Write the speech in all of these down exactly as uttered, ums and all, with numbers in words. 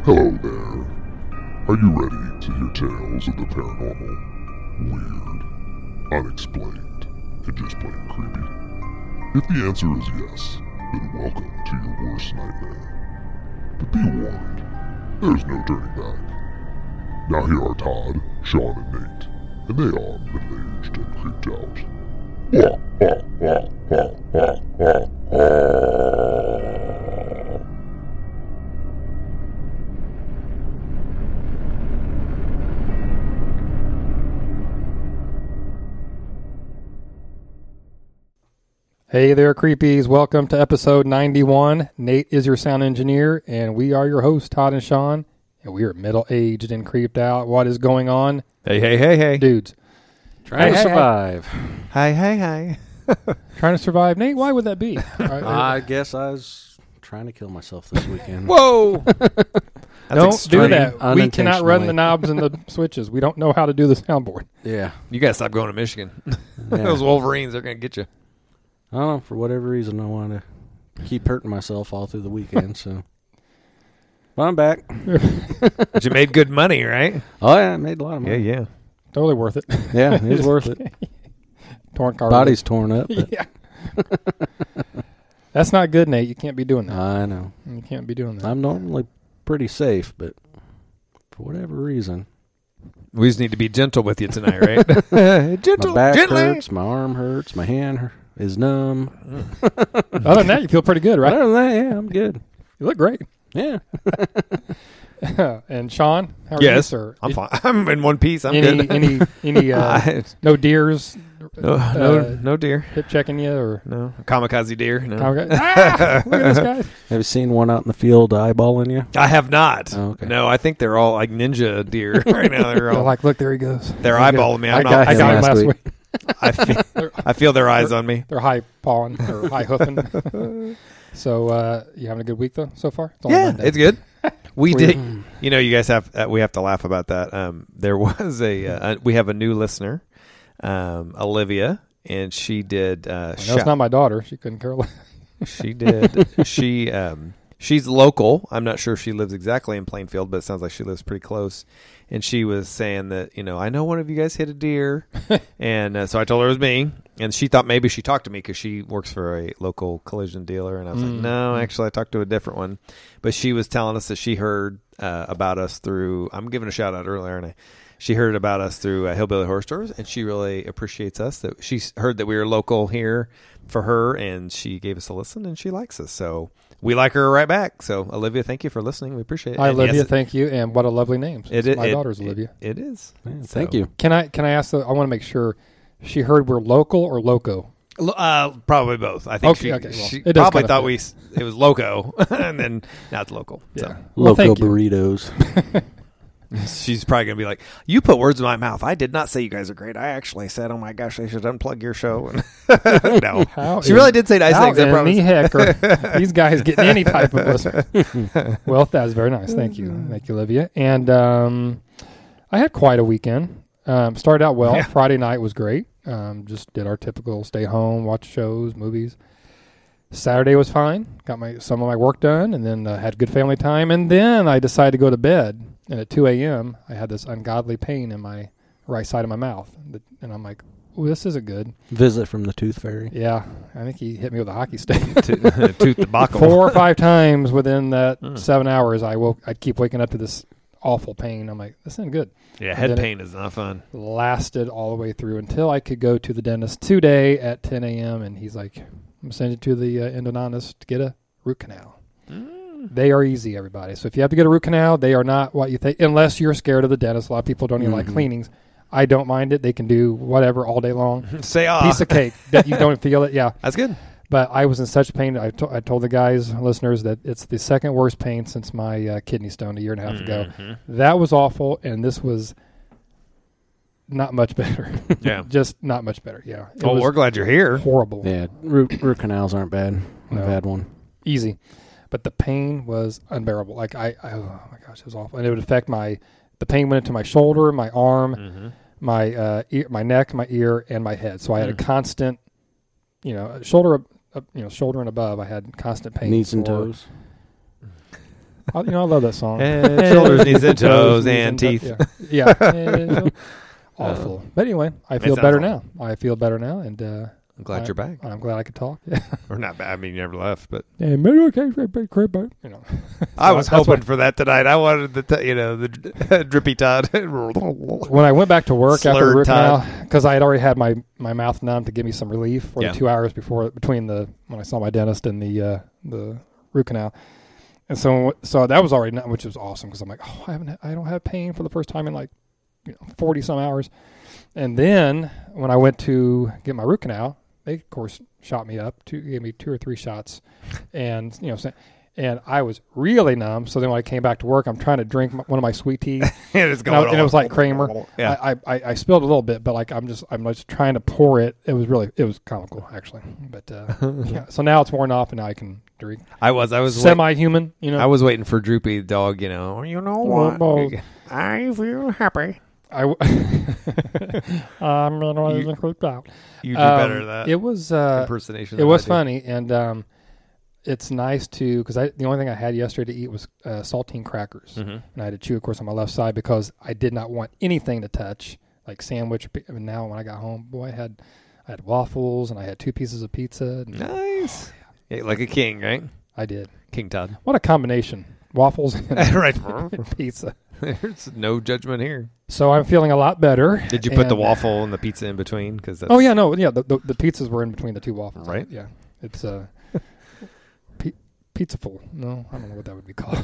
Hello there. Are you ready to hear tales of the paranormal, weird, unexplained, and just plain creepy? If the answer is yes, then welcome to your worst nightmare. But be warned, there's no turning back. Now here are Todd, Sean, and Nate, and they are middle-aged and creeped out. Wah, wah, wah, wah, wah, wah, wah. Hey there, creepies. Welcome to episode ninety-one. Nate is your sound engineer, and we are your hosts, Todd and Sean, and we are middle-aged and creeped out. What is going on? Hey, hey, hey, hey. Dudes. Trying Hey, to hey, survive. Hi, hi, hi. Trying to survive. Nate, why would that be? I guess I was trying to kill myself this weekend. Whoa. Don't extreme. do that. We cannot run Unintentionally. the knobs and the switches. We don't know how to do the soundboard. Yeah. You got to stop going to Michigan. Yeah. Those Wolverines, they're going to get you. I don't know. For whatever reason, I want to keep hurting myself all through the weekend. So, but I'm back. But you made good money, right? Oh, yeah. I made a lot of money. yeah. Totally worth it. Yeah, it was worth it. Torn car. Body's torn up. But Yeah. That's not good, Nate. You can't be doing that. I know. You can't be doing that. I'm normally pretty safe, but for whatever reason, We just need to be gentle with you tonight, right? gentle, my back gently. hurts, my arm hurts, my hand hurt, is numb. Other than that, you feel pretty good, right? Other than that, yeah, I'm good. You look great. Yeah. And Sean, how are you, Yes, sir? I'm Did- fine. I'm in one piece. I'm any, good. any, any, uh, I- no deers, no, uh, no, no deer. hip checking you or? No. Kamikaze deer. No. Ah, look at this guy. Have you seen one out in the field eyeballing you? I have not. Oh, okay. No, I think they're all like ninja deer right now. They're They're all like, look, there he goes. they're eyeballing me. I'm I not. got I him got him last last week. week. I feel, I feel their eyes on me. They're high pawing or high hoofing. So, uh, you having a good week though so far? It's only Yeah, Monday. it's good. We Weird. did. You know, you guys have uh, we have to laugh about that. Um, there was a uh, we have a new listener, um, Olivia, and she did. Uh, I know shout- it's not my daughter. She couldn't care less. she did. she um, she's local. I'm not sure if she lives exactly in Plainfield, but it sounds like she lives pretty close. And she was saying that, you know, I know one of you guys hit a deer, and uh, so I told her it was me. And she thought maybe she talked to me because she works for a local collision dealer. And I was Mm. like, no, actually, I talked to a different one. But she was telling us that she heard uh, about us through. I'm giving a shout out earlier, and I, she heard about us through uh, Hillbilly Horror Stories, and she really appreciates us. That she heard that we were local here for her, and she gave us a listen, and she likes us. So we like her right back. So Olivia, thank you for listening. We appreciate it. Hi, And Olivia. yes, Thank you. And what a lovely name. It is. My it- daughter's it- Olivia. It is. Man, So- thank you. Can I can I ask? The, I want to make sure she heard we're local or loco. Uh, probably both. I think Okay, she, okay, well, she it does probably kinda thought fit. we s- it was loco, and then now it's local. Yeah. So Well, Loco thank you. burritos. she's probably gonna be like, "You put words in my mouth. I did not say you guys are great. I actually said, oh my gosh, they should unplug your show.'" No, How she in- really did say nice How things. I in promise. the heck are these guys getting any type of listen? Well, that was very nice. Thank you. Thank you, Olivia. And um, I had quite a weekend. Um, started out well. Yeah. Friday night was great. Um, just did our typical stay home, watch shows, movies. Saturday was fine. Got my some of my work done, and then uh, had good family time. And then I decided to go to bed. And at two a.m., I had this ungodly pain in my right side of my mouth. And I'm like, "Ooh, this isn't good." Visit from the Tooth Fairy. Yeah, I think he hit me with a hockey stick. To- Toot the buckle. Four or five times within that Mm. seven hours, I woke. I'd keep waking up to this awful pain. I'm like, this isn't good. Yeah, And head then it- pain is not fun. Lasted all the way through until I could go to the dentist today at ten a.m. And he's like, I'm sending you to the uh, endodontist to get a root canal. Mm. They are easy, everybody. So if you have to get a root canal, they are not what you think, unless you're scared of the dentist. A lot of people don't even like Mhm. cleanings. I don't mind it. They can do whatever all day long. Say ah. Piece of cake that you don't feel it. Yeah. That's good. But I was in such pain. I, to- I told the guys, listeners, that it's the second worst pain since my uh, kidney stone a year and a half ago. Mhm. That was awful, and this was not much better. Yeah. Just not much better. Yeah. It Well, was we're glad you're here. horrible. Yeah, root, root canals aren't bad. No. I've had one. Easy. But the pain was unbearable. Like, I, I, oh my gosh, it was awful. And it would affect my, the pain went into my shoulder, my arm, Mm-hmm. my uh, ear, my neck, my ear, and my head. So I had a Mm. constant, you know, shoulder, uh, you know, shoulder and above. I had constant pain. Knees and for- toes. I, you know, I love that song. And shoulders, knees, and toes, and knees teeth. Yeah. yeah. And, awful. But anyway, I That feel sounds better awful. now. I feel better now, and uh, I'm glad I- you're back. I'm glad I could talk. Or not bad. I mean, you never left, but Yeah, maybe okay, great, great, great, but, you know. I was that's hoping what- for that tonight. I wanted the, t- you know, the drippy Todd. When I went back to work after the Slurred root canal, Todd. because I had already had my, my mouth numb to give me some relief for Yeah. the two hours before between the when I saw my dentist and the uh, the root canal, and so so that was already numb, which was awesome because I'm like, oh, I haven't I don't have pain for the first time in like you know forty some hours, and then when I went to get my root canal, they of course shot me up, two, gave me two or three shots, and you know. So, and I was really numb. So then when I came back to work, I'm trying to drink my, one of my sweet teas. and it's And, going I- and it was like Kramer. Yeah. I, I I spilled a little bit, but like I'm just I'm just trying to pour it. It was really it was comical actually, but uh, yeah. So now it's worn off, and now I can drink. I was. I was. wait- Semi-human, you know. I was waiting for Droopy the dog. You know. You know what? Well, I feel happy. I w- I'm You- you, creeped out. You do Um, better at that It was uh, impersonation. it than was I do. funny, and um, it's nice to because I the only thing I had yesterday to eat was uh, saltine crackers. Mhm. And I had to chew, of course, on my left side because I did not want anything to touch, like sandwich. And now when I got home, boy, I had I had waffles and I had two pieces of pizza. And Nice. Yeah, like a king, right? I did. King Todd. What a combination. Waffles and right. pizza. There's no judgment here. So I'm feeling a lot better. Did you put the And- waffle and the pizza in between? Because Oh, yeah, no. Yeah, the, the, the pizzas were in between the two waffles. Right. Yeah. It's uh, pi- pizzaful. No, I don't know what that would be called.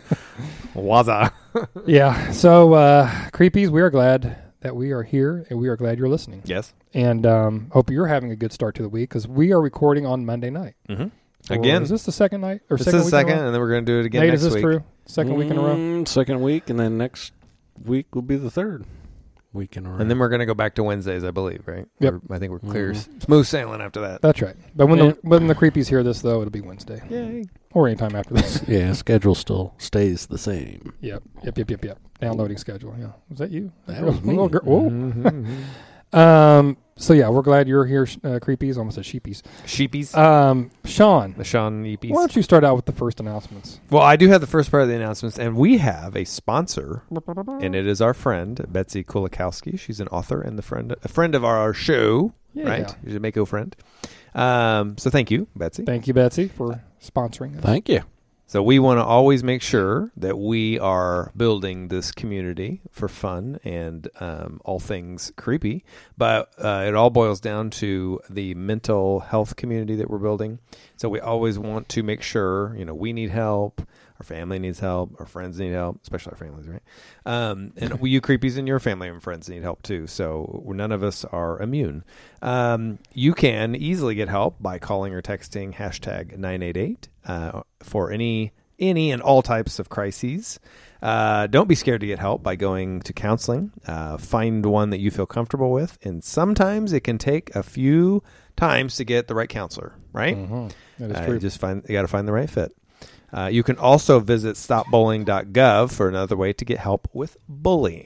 Waza. Yeah. So, uh, creepies, we are glad that we are here and we are glad you're listening. Yes. And um, hope you're having a good start to the week because we are recording on Monday night. Mm-hmm. Or Again. is this the second night or This second is week second, in a row? and then we're going to do it again Nate, next is this week. true? Second week in a row. Mm, Second week, and then next week will be the third week in a row. And then we're going to go back to Wednesdays, I believe, right? Yep. We're- I think we're clear. Mhm. Smooth sailing after that. That's right. But when Yeah. the when the creepies hear this, though, it'll be Wednesday Yay. or anytime after this. yeah, schedule still stays the same. Yep. Yep. Yep. Yep. Yep. Downloading schedule. Yeah. Was that you? That was me. Little girl- Whoa. Mhm. Um. So yeah, we're glad you're here, sh- uh, creepies. Almost said sheepies. Sheepies. Um. Sean, the Sean Yeepies. why don't you start out with the first announcements? Well, I do have the first part of the announcements, and we have a sponsor, and it is our friend Betsy Kulikowski. She's an author and the friend, a friend of our show, Yeah. right? She's a Mako friend. Um, so thank you, Betsy. Thank you, Betsy, for sponsoring us. Thank you. So we want to always make sure that we are building this community for fun and um, all things creepy. But uh, it all boils down to the mental health community that we're building. So we always want to make sure, you know, we need help, our family needs help, our friends need help, especially our families, right? Um, and we, you creepies and your family and friends need help too. So none of us are immune. Um, you can easily get help by calling or texting hashtag nine eight eight uh, for any any and all types of crises. Uh, don't be scared to get help by going to counseling. Uh, find one that you feel comfortable with, and sometimes it can take a few times to get the right counselor. Right? Mm-hmm. That is Uh, true. you just find you got to find the right fit. Uh, you can also visit stop bullying dot gov for another way to get help with bullying.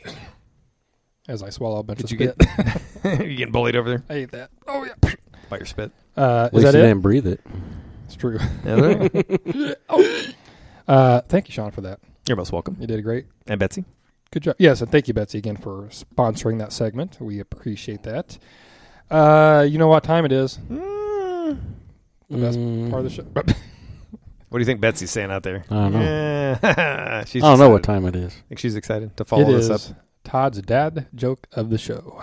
As I swallow a bunch Did of you spit. get? You getting bullied over there I ate that. Oh yeah. by your spit? Uh, At is least that you it? didn't breathe it. It's true. You're Uh, thank you, Sean, for that. most welcome. You did great. And Betsy. Good job. Yes, and thank you, Betsy, again for sponsoring that segment. We appreciate that. Uh, you know what time it is? Mm. The best Mm, part of the show. What do you think Betsy's saying out there? I don't know. Yeah. she's I don't know what excited. time it is. Think she's excited to follow It this is up. Todd's dad joke of the show.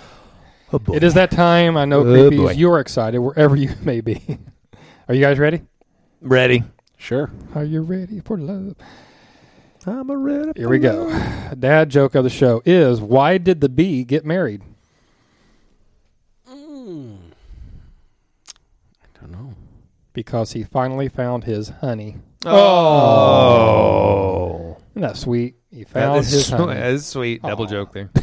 Oh boy. It is that time. I know, Oh, creepies, boy. you are excited wherever you may be. Are you guys ready? Ready. Sure. Are you ready for love? I'm a ready. Here we go. Dad joke of the show is, why did the bee get married? Mm. I don't know. Because he finally found his honey. Oh. Isn't that sweet? He That found is, his sweet. honey. That is sweet. Double Aw. joke there.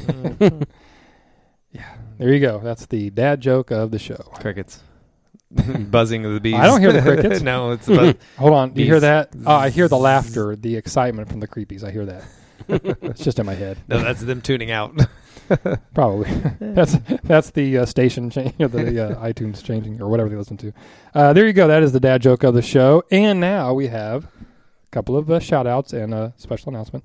There you go. That's the dad joke of the show. Crickets. Buzzing of the bees. I don't hear the crickets. No, it's about Hold on. Do you hear Bees. that? Oh, I hear the laughter, the excitement from the creepies. I hear that. It's just in my head. no. That's them tuning out. Probably. that's that's the uh, station change, or the uh, iTunes changing, or whatever they listen to. Uh, there you go. That is the dad joke of the show. And now we have couple of uh, shout outs and a special announcement.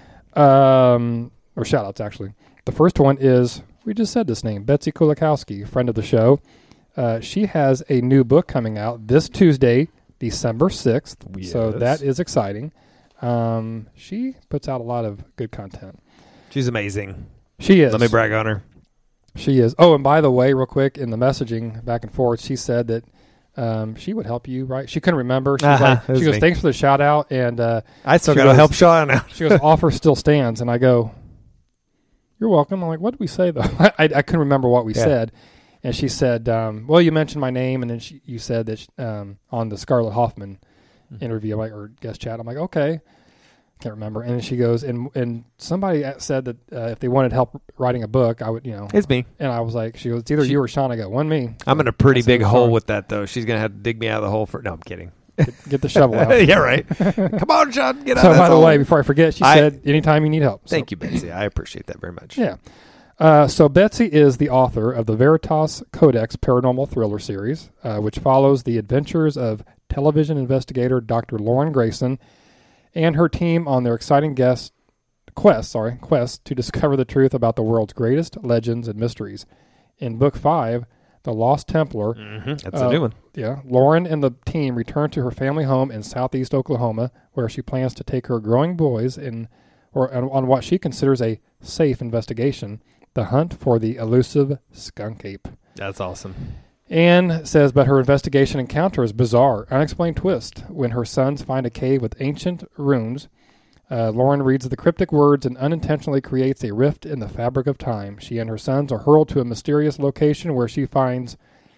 Um, or shout outs, actually. The first one is, we just said this name, Betsy Kulikowski, friend of the show. Uh, she has a new book coming out this Tuesday, December sixth. Yes. So that is exciting. Um, she puts out a lot of good content. She's amazing. She is. Let me brag on her. She is. Oh, and by the way, real quick, in the messaging back and forth, she said that um, she would help you, right? She couldn't remember. She, was Uh-huh, like, that was she goes, me. thanks for the shout out. And uh, I still She got to goes- help Sean out. she goes, offer still stands. And I go, you're welcome. I'm like, what did we say, though? I, I couldn't remember what we Yeah. said. And she said, um, well, you mentioned my name, and then she, you said that she, um, on the Scarlett Hoffman Mm-hmm. interview, I'm like, or guest chat. I'm like, okay. Can't remember. And then she goes, and and somebody said that uh, if they wanted help writing a book, I would, you know. It's me. And I was like, she goes, it's either She- you or Sean. I go, one me. I'm in a pretty I said, big "It's hole fine. with that, though. She's going to have to dig me out of the hole for... No, I'm kidding. Get, get the shovel out. yeah, right. Come on, Sean. Get out So of by that the way, hole. before I forget, she I- said, anytime you need help. So, Thank you, Betsy. I appreciate that very much. Yeah. Uh, so Betsy is the author of the Veritas Codex paranormal thriller series, uh, which follows the adventures of television investigator Doctor Lauren Grayson and her team on their exciting guest quest, sorry, quest to discover the truth about the world's greatest legends and mysteries. In book five, The Lost Templar, Mm-hmm. That's Uh, a new one. yeah, Lauren and the team return to her family home in southeast Oklahoma, where she plans to take her growing boys in, or on, on what she considers a safe investigation, the hunt for the elusive skunk ape. That's awesome. Anne says, but her investigation encounters bizarre, unexplained twist when her sons find a cave with ancient runes. Uh, Lauren reads the cryptic words and unintentionally creates a rift in the fabric of time. She and her sons are hurled to a mysterious location where she finds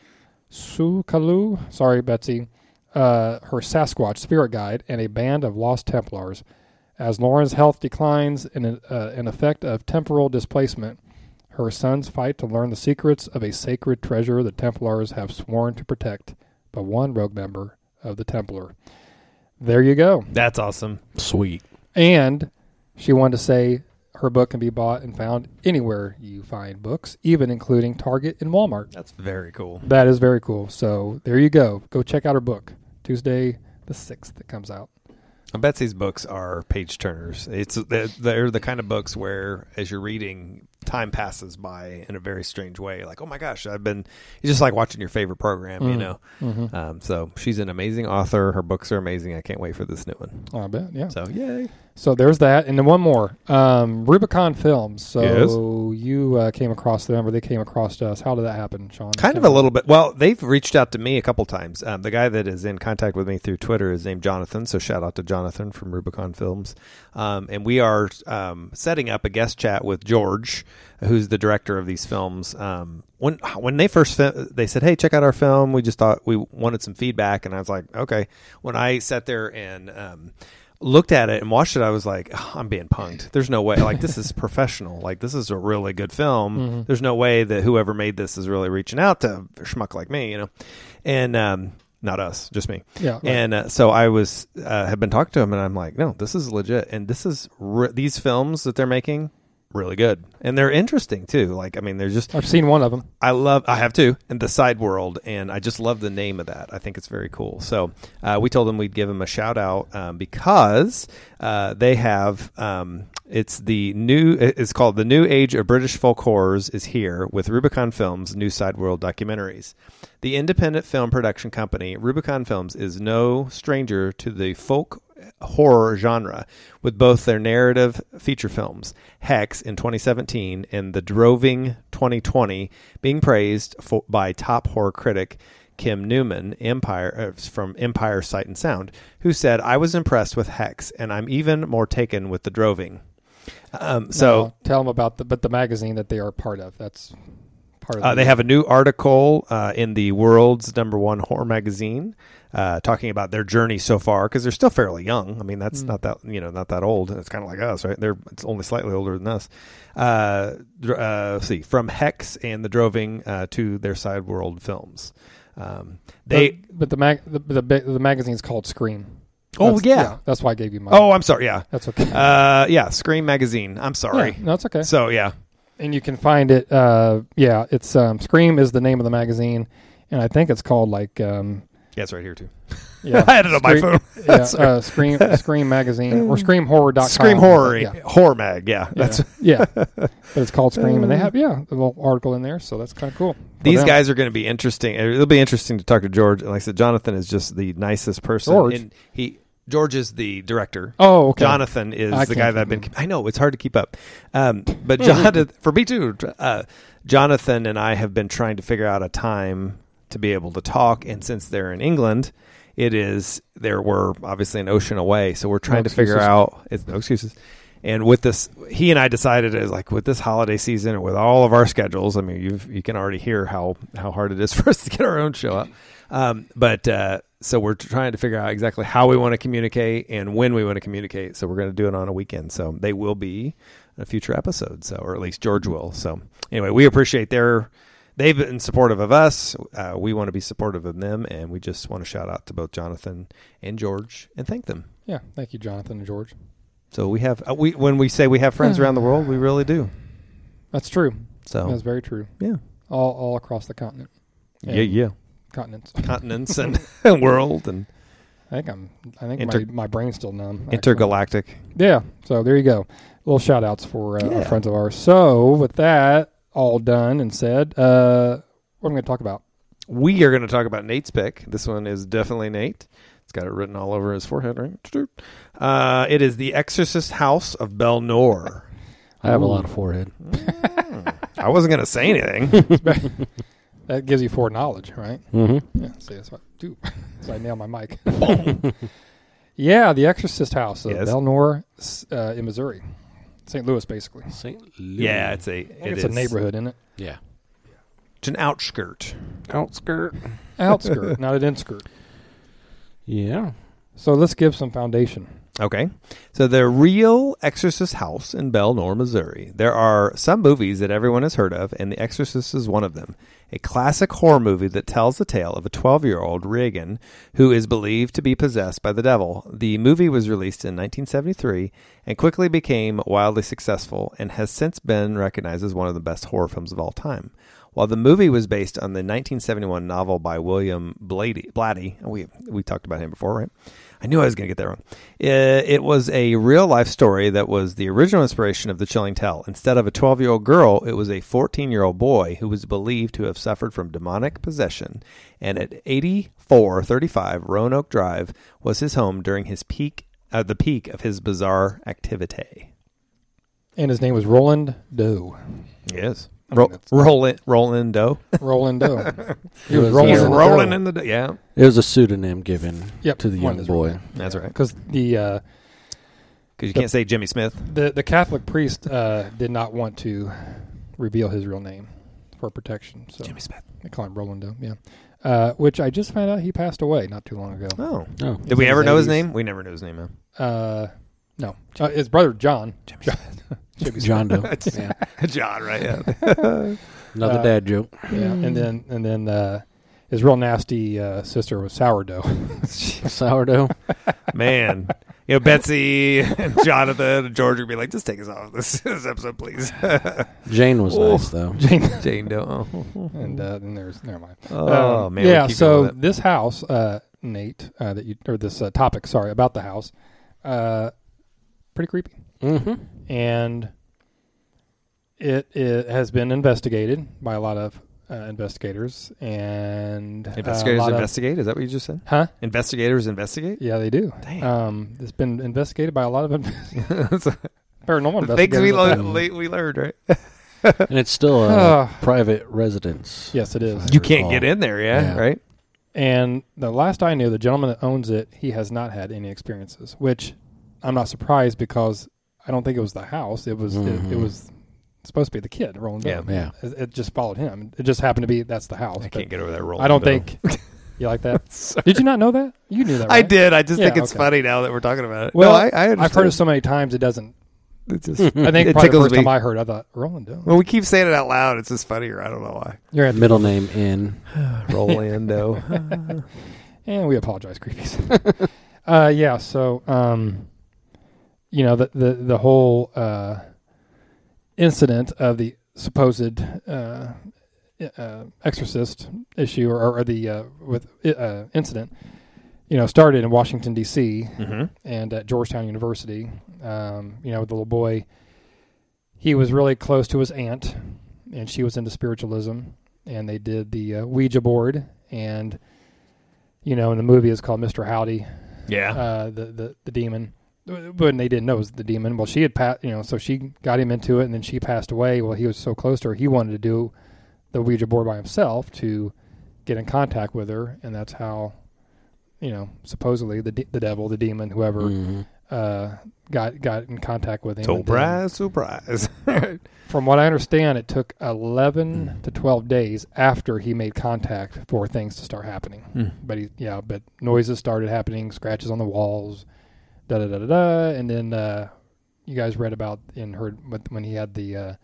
Sukalu, sorry, Betsy, uh, her Sasquatch spirit guide, and a band of lost Templars. As Lauren's health declines in a, uh, an effect of temporal displacement, her sons fight to learn the secrets of a sacred treasure the Templars have sworn to protect, but one rogue member of the Templar. There you go. That's awesome. Sweet. And she wanted to say her book can be bought and found anywhere you find books, even including Target and Walmart. That's very cool. That is very cool. So there you go. Go check out her book. Tuesday the sixth it comes out. Betsy's books are page turners. It's they're, they're the kind of books where, as you're reading, time passes by in a very strange way. Like, oh my gosh, I've been. It's just like watching your favorite program, you Mm. know. Mm-hmm. Um, so she's an amazing author. Her books are amazing. I can't wait for this new one. I bet, yeah. So yay! So there's that, and then one more, um, Rubicon Films. So Yes. you uh, came across them, or they came across us. How did that happen, Sean? Kind of a little bit. Well, they've reached out to me a couple times. Um, the guy that is in contact with me through Twitter is named Jonathan. So shout out to Jonathan from Rubicon Films. Um, and we are um, setting up a guest chat with George, who's the director of these films. Um, when when they first fi- they said, "Hey, check out our film," we just thought we wanted some feedback, and I was like, "Okay." When I sat there and um, looked at it and watched it, I was like, oh, I'm being punked. There's no way. Like, this is professional. Like, this is a really good film. Mm-hmm. There's no way that whoever made this is really reaching out to a schmuck like me, you know? And, um, not us, just me. Yeah. Right. And uh, so I was, uh, have been talking to him, and I'm like, no, this is legit. And this is, re- these films that they're making, really good. And they're interesting, too. Like, I mean, they're just, I've seen one of them. I love, I have too, and The Side World, and I just love the name of that. I think it's very cool. So uh, we told them we'd give them a shout out um, because uh, they have, um, it's the new, it's called The New Age of British Folk Horrors is here with Rubicon Films' new Side World documentaries. The independent film production company, Rubicon Films, is no stranger to the folk horror genre, with both their narrative feature films, Hex in twenty seventeen and The Droving twenty twenty, being praised for, by top horror critic Kim Newman Empire uh, from Empire Sight and Sound, who said, "I was impressed with Hex, and I'm even more taken with The Droving." Um, so Now, tell them about the but the magazine that they are part of. That's part of. Uh, the they have a new article uh, in the world's number one horror magazine, uh, talking about their journey so far, because they're still fairly young. I mean, that's Mm. not that you know not that old. It's kind of like us, right? They're it's only slightly older than us. Uh, dr- uh, let's see, from Hex and the Droving uh, to their Side World films. Um, they but, but the mag the, the the magazine's called Scream. oh That's- yeah. that's why I gave you my. Oh, I'm sorry. Yeah. that's okay. Uh, yeah. Scream magazine. I'm sorry. Yeah, no, it's okay. So yeah. And you can find it. Uh, yeah, it's um, Scream is the name of the magazine, and I think it's called like um, Yeah, it's right here too. Yeah. I had it on my Scream- phone. Yeah, uh, Scream Scream Magazine or Scream Horror dot com. Scream Horror, Yeah. Horror Mag. Yeah, that's yeah. yeah. But it's called Scream, and they have yeah a little article in there, so that's kind of cool. for these them. guys are going to be interesting. It'll be interesting to talk to George. And like I said, Jonathan is just the nicest person. George? And he George is the director. Oh, okay. Jonathan is I the can't guy that I've keep been. I know it's hard to keep up, um, but Jonathan for me too. Uh, Jonathan and I have been trying to figure out a time to be able to talk, and since they're in England, it is there. We're obviously an ocean away, so we're trying No to figure excuses. out. It's no excuses. And with this, he and I decided is like with this holiday season and with all of our schedules. I mean, you you can already hear how how hard it is for us to get our own show up. Um, but uh, so we're trying to figure out exactly how we want to communicate and when we want to communicate. So we're going to do it on a weekend. So they will be a future episode. So, or at least George will. So anyway, we appreciate their, they've been supportive of us. Uh, we want to be supportive of them. And we just want to shout out to both Jonathan and George and thank them. Yeah, thank you, Jonathan and George. So we have, uh, we, when we say we have friends around the world, we really do. That's true. So That's very true. yeah. All all across the continent. Yeah. Yeah. Continents. Continents and, and world and I think I'm. I think Inter- my, my brain's still numb. actually. intergalactic. Yeah. So there you go. Little shout outs for uh, Yeah. our friends of ours. So with that all done and said, uh, what am I going to talk about? We are going to talk about Nate's pick. This one is definitely Nate. It's got it written all over his forehead, right? Uh, it is The Exorcist House of Belnor. I have Ooh. a lot of forehead. Mm. I wasn't going to say anything. That gives you foreknowledge, right? Mm-hmm. Yeah. See, that's what I do. So I nailed my mic. Yeah, The Exorcist House of Yes. Belnor uh, in Missouri, Saint Louis, basically. Saint Yeah, it's a I think it it's is. a neighborhood, isn't it? Yeah. It's an outskirt. Outskirt. Outskirt, not an inskirt. Yeah. So let's give some foundation. Okay. So the real Exorcist house in Belnor, Missouri. There are some movies that everyone has heard of, and The Exorcist is one of them. A classic horror movie that tells the tale of a twelve-year-old Regan who is believed to be possessed by the devil. The movie was released in nineteen seventy-three and quickly became wildly successful and has since been recognized as one of the best horror films of all time. While the movie was based on the nineteen seventy-one novel by William Blatty, Blatty we we talked about him before, right? I knew I was going to get that wrong. It, it was a real-life story that was the original inspiration of The Chilling Tale. Instead of a twelve-year-old girl, it was a fourteen-year-old boy who was believed to have suffered from demonic possession. And at eighty-four thirty-five Roanoke Drive was his home during his peak, uh, the peak of his bizarre activity. And his name was Roland Doe. Yes. I mean, Ro- that's- Roland, Roland Doe. Roland Doe. He was rolling He's in the rolling dough. in the dough. Yeah, It was a pseudonym given Yep, to the one young is boy. right. that's right. Because the uh, Because you can't say Jimmy Smith. the the Catholic priest uh, did not want to reveal his real name for protection, so Jimmy Smith. they call him Roland Doe. Yeah, uh, which I just found out he passed away not too long ago. Oh. Oh. Did we in ever his know his eighties. name? We never knew his name, man. Uh, no, uh, his brother John. Jimmy John, Jimmy John Doe. Smith. Yeah. John, right? Yeah. Another Uh, dad joke. Yeah, and then and then uh, his real nasty uh, sister was Sourdough. Sourdough. Man. You know, Betsy and Jonathan and George would be like, just take us off this, this episode, please. Jane was Oh. nice, though. Jane. Jane Doe. Oh, And uh, then there's never mind. oh Um, man. we Yeah. keep going So with it. this house, uh, Nate, uh, that you or this uh, topic, sorry, about the house, uh, pretty creepy, Mm-hmm. and it, it has been investigated by a lot of uh, investigators and uh, a Investigators lot of- investigate? Is that what you just said? huh? Investigators investigate? Yeah, they do. Damn. Um, it's been investigated by a lot of inv- So, paranormal the things investigators. we, at lo- that. le- we learned, right? And it's still a Ah. private residence. Yes, it is. You can't get in there, yeah, Yeah. right? And the last I knew, the gentleman that owns it, he has not had any experiences, which I'm not surprised because I don't think it was the house. It was it, it Mhm. was supposed to be the kid rolling Yeah. down. Yeah. It, it just followed him. It just happened to be that's the house. I but can't get over that roll. I don't think you like that. Sorry. Did you not know that? You knew that, I right? did. I just Yeah, think it's okay. funny now that we're talking about it. Well, no, I, I understand. I've heard it so many times it doesn't. It just, I think it probably the tickles first me. time I heard, it, I thought rolling down. When we keep saying it out loud, it's just funnier. I don't know why. You're at Middle name in. Rolando. and we apologize, creepies. uh, yeah. So, um, you know, the the the whole uh, incident of the supposed uh, uh, exorcist issue or, or the uh, with uh, incident you know, started in Washington, D C Mm-hmm. and at Georgetown University. Um, you know, the little boy, he was really close to his aunt, and she was into spiritualism, and they did the uh, Ouija board, and, you know, in the movie it's called Mister Howdy, Yeah. uh, the, the, the demon. But they didn't know it was the demon. Well, she had passed, you know, so she got him into it, and then she passed away. Well, he was so close to her, he wanted to do the Ouija board by himself to get in contact with her, and that's how, you know, supposedly the de- the devil, the demon, whoever, Mm-hmm. uh, got got in contact with him. And then, Surprise, surprise. from what I understand, it took eleven to twelve days after he made contact for things to start happening. Mm. But he, yeah, but noises started happening, scratches on the walls, da da da da da, and then uh, you guys read about and heard with- when he had the uh,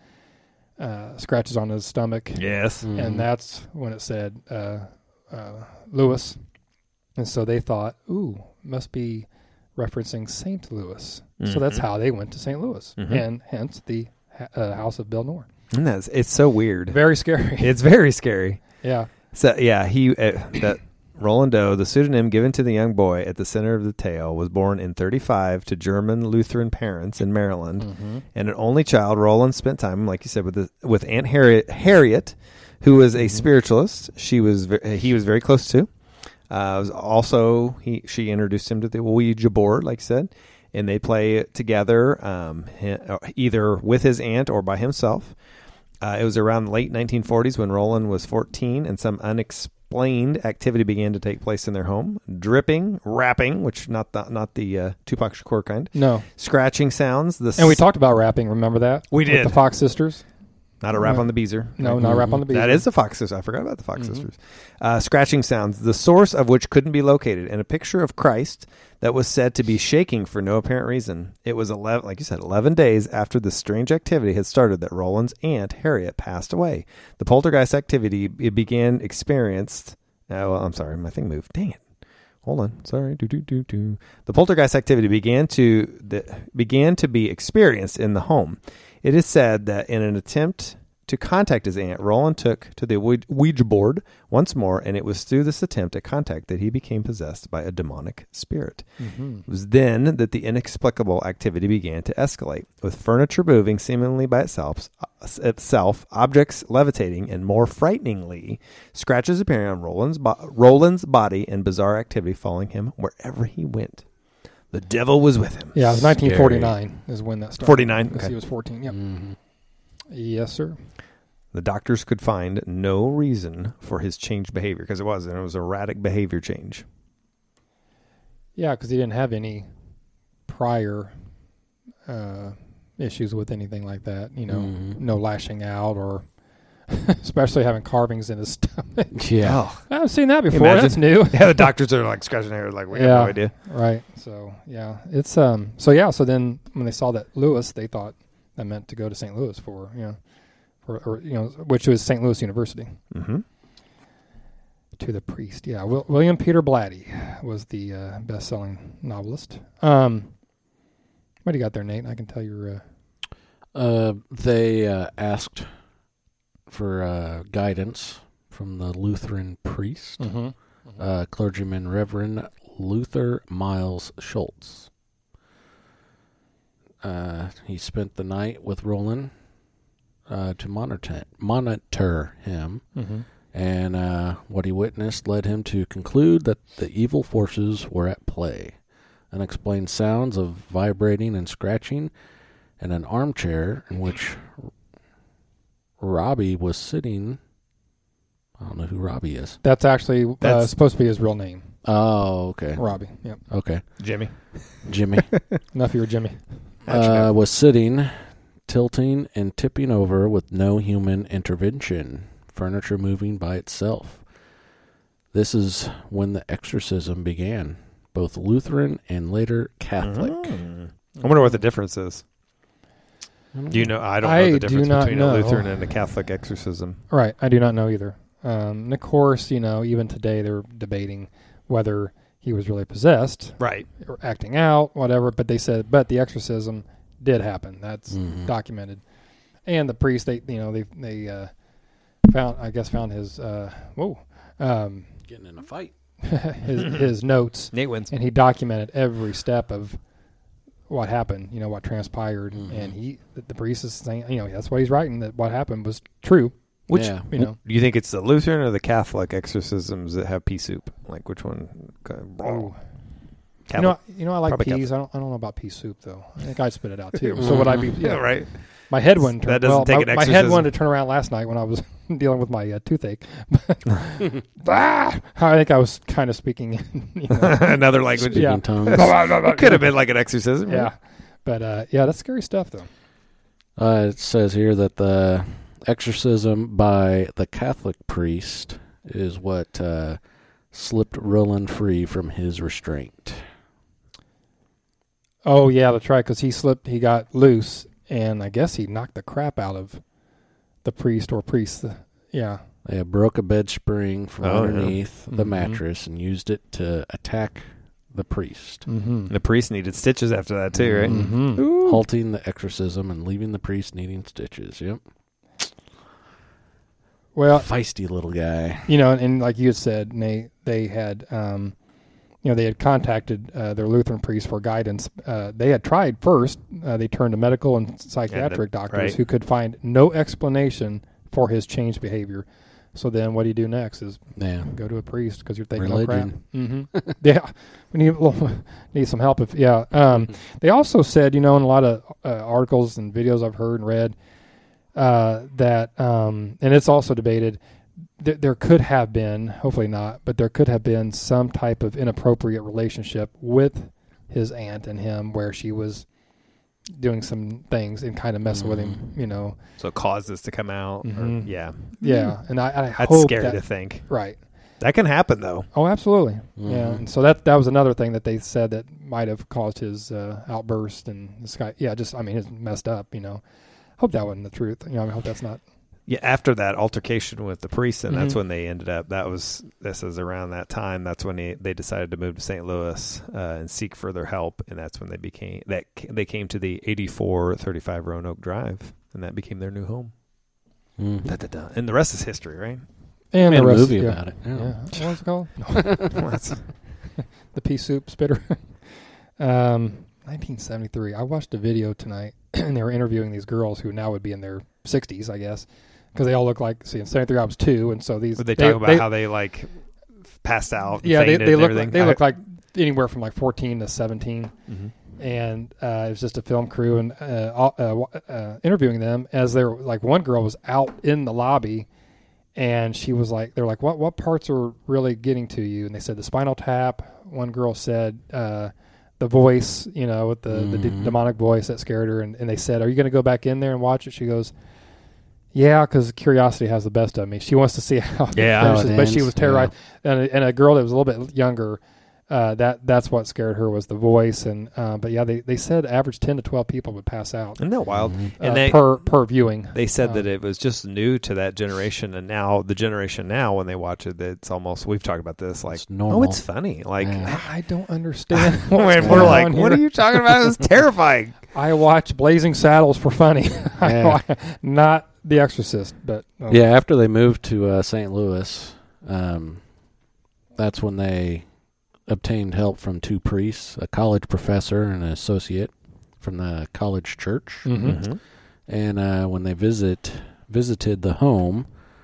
uh, scratches on his stomach, Yes. Mm-hmm. and that's when it said uh, uh, Louis, and so they thought, ooh, must be referencing Saint Louis. So that's Mhm. how they went to Saint Louis, Mhm. and hence the ha- uh, House of Bill Noor. And that's, it's so weird. Very scary. It's very scary. Yeah. So yeah, he uh, that Roland Doe, the pseudonym given to the young boy at the center of the tale, was born in thirty-five to German Lutheran parents in Maryland, Mm-hmm. and an only child. Roland spent time, like you said, with the, with Aunt Harriet, Harriet, who was a Mhm. spiritualist. She was ve- he was very close to. Uh, was also he she introduced him to the Ouija board, like you said, and they play together, um, he- either with his aunt or by himself. Uh, it was around the late nineteen forties when Roland was fourteen, and some unexplained activity began to take place in their home: dripping, rapping, which not the not the uh, Tupac Shakur kind, No. scratching sounds. The And we s- talked about rapping. Remember that? We With did. the Fox Sisters. not a rap on the Beezer. No, not rap on the beat. That is the Fox Sisters. I forgot about the Fox Mhm. Sisters. Uh, scratching sounds, the source of which couldn't be located, and a picture of Christ that was said to be shaking for no apparent reason. It was eleven, like you said, eleven days after this strange activity had started that Roland's aunt Harriet passed away. The poltergeist activity it began experienced. Oh, well, I'm sorry, my thing moved. Dang it. Hold on. Sorry. Do do do do. The poltergeist activity began to the, began to be experienced in the home. It is said that in an attempt to contact his aunt, Roland took to the Ouija Ouija board once more, and it was through this attempt at contact that he became possessed by a demonic spirit. Mm-hmm. It was then that the inexplicable activity began to escalate, with furniture moving seemingly by itself, itself objects levitating, and more frighteningly, scratches appearing on Roland's, bo- Roland's body and bizarre activity following him wherever he went. The devil was with him. Yeah, it was nineteen forty-nine is when that started. forty-nine? Because Okay. he was fourteen. Yep. Mm-hmm. Yes, sir. The doctors could find no reason for his changed behavior, because it was, and it was erratic behavior change. Yeah, because he didn't have any prior uh, issues with anything like that. You know, Mhm. no lashing out or especially having carvings in his stomach. Yeah. Oh. I've seen that before. Imagine. That's new. Yeah, the doctors are like scratching their head, like, we have Yeah. no idea. Right. So yeah, it's um. So yeah. So then when they saw that Louis, they thought that meant to go to Saint Louis for you know, for or you know, which was Saint Louis University. Mm-hmm. To the priest. Yeah. Will, William Peter Blatty was the uh, best-selling novelist. Um. What do you got there, Nate? I can tell you're. Uh, Uh, they uh, asked for uh, guidance from the Lutheran priest, mm-hmm. uh, clergyman Reverend Luther Miles Schultz. Uh, he spent the night with Roland uh, to monitor monitor him, Mm-hmm. and uh, what he witnessed led him to conclude that the evil forces were at play. Unexplained sounds of vibrating and scratching, and an armchair in which Robbie was sitting. I don't know who Robbie is. That's actually uh, That's- supposed to be his real name, Oh, okay. Robbie. Yep. Okay. Jimmy. Jimmy Enough of your Jimmy. uh, was sitting, tilting and tipping over with no human intervention, furniture moving by itself. This is when the exorcism began, both Lutheran and later Catholic. Mm. I wonder what the difference is. Do you know? I don't know I the do difference not between know. a Lutheran and a Catholic exorcism. Right. I do not know either. Um, and of course, you know, even today they're debating whether he was really possessed Right. or acting out, whatever. But they said, but the exorcism did happen. That's Mhm. documented. And the priest, they, you know, they they uh, found, I guess, found his. Uh, whoa. Um, Getting in a fight. his, his notes, Nate wins. and he documented every step of what happened, you know, what transpired. Mhm. And he, the, the priest is saying, you know, that's what he's writing, that what happened was true. Which, Yeah. you know, Do you think it's the Lutheran or the Catholic exorcisms that have pea soup? Like which one? oh. You Catholic. know, you know, I like Probably peas. I don't, I don't know about pea soup though. I think I'd spit it out too. So would I be? yeah, right. My head wouldn't turn. That doesn't well, take my, an my head exorcism. wanted to turn around last night when I was dealing with my uh, toothache. ah! I think I was kind of speaking in, you know, Another language. Speaking Yeah. tongues. It could have been like an exorcism. yeah. right? But uh, yeah, that's scary stuff though. Uh, it says here that the exorcism by the Catholic priest is what uh, slipped Roland free from his restraint. Oh yeah, that's right. Because he slipped, he got loose, and I guess he knocked the crap out of the priest or priest. Uh, yeah. They broke a bed spring from Oh, yeah. underneath the Mhm. mattress and used it to attack the priest, Mm-hmm. The priest needed stitches after that too, right? Mm-hmm. halting the exorcism and leaving the priest needing stitches. Yep. Well, Feisty little guy. you know, and, and like you had said, Nate, they had, um, you know, they had contacted uh, their Lutheran priest for guidance. Uh, they had tried first. Uh, they turned to medical and psychiatric doctors right. who could find no explanation for his changed behavior. So then, what do you do next? Is Yeah. go to a priest because you're thinking, Religion. oh crap. Mm-hmm. Yeah, we need well, need some help. If yeah, um, they also said, you know, in a lot of uh, articles and videos I've heard and read, uh, that um, and it's also debated. Th- there could have been, hopefully not, but there could have been some type of inappropriate relationship with his aunt and him, where she was doing some things and kind of messing with him, you know. So it caused this to come out. Mhm. Or, yeah. Yeah, and I, I That's hope scary that, to think. right. That can happen though. Oh, absolutely. Yeah, Mhm. and so that that was another thing that they said that might have caused his uh, outburst, and this guy, yeah, just I mean, it's messed up. You know, hope that wasn't the truth. You know, I hope that's not. Yeah, after that altercation with the priest, and that's Mhm. when they ended up. That was this is around that time. That's when he, they decided to move to Saint Louis uh, and seek further help, and that's when they became that they came to the eighty-four thirty-five Roanoke Drive, and that became their new home. Mm. Da, da, da. And the rest is history, right? And Made the a rest, movie yeah. about it. Yeah. Yeah, what was it called? Well, that's- The pea soup spitter. um, nineteen seventy-three. I watched a video tonight, and they were interviewing these girls who now would be in their sixties, I guess, because they all look like. See, in seventy-three, I was two, and so these. Would they talk about how they like passed out? And Yeah, they, fainted they and look like everything? they I- look like anywhere from like fourteen to seventeen. Mhm. And uh, it was just a film crew and uh, all- uh, uh, interviewing them as they were like one girl was out in the lobby, and she was like, they're like, what what parts are really getting to you? And they said the spinal tap. One girl said uh, the voice, you know, with the, the Mhm. de- demonic voice that scared her. And, and they said, are you going to go back in there and watch it? She goes, yeah, because curiosity has the best of me. She wants to see how it Yeah. finishes, How it but she ends, was terrorized. And, a, and a girl that was a little bit younger. Uh, that that's what scared her was the voice, and uh, but yeah, they, they said average ten to twelve people would pass out Isn't that wild? Mhm. And uh, they per per viewing. they said Um, that it was just new to that generation, and now the generation now when they watch it, it's almost we've talked about this like It's normal. oh, it's funny. Like Yeah. I don't understand. when what's we're going like, on what here. are you talking about? It was terrifying. I watch Blazing Saddles for funny, Yeah. not The Exorcist. But um, Yeah, after they moved to uh, Saint Louis, um, that's when they obtained help from two priests, a college professor and an associate from the college church. Mhm. Mhm. And uh, when they visit visited the home,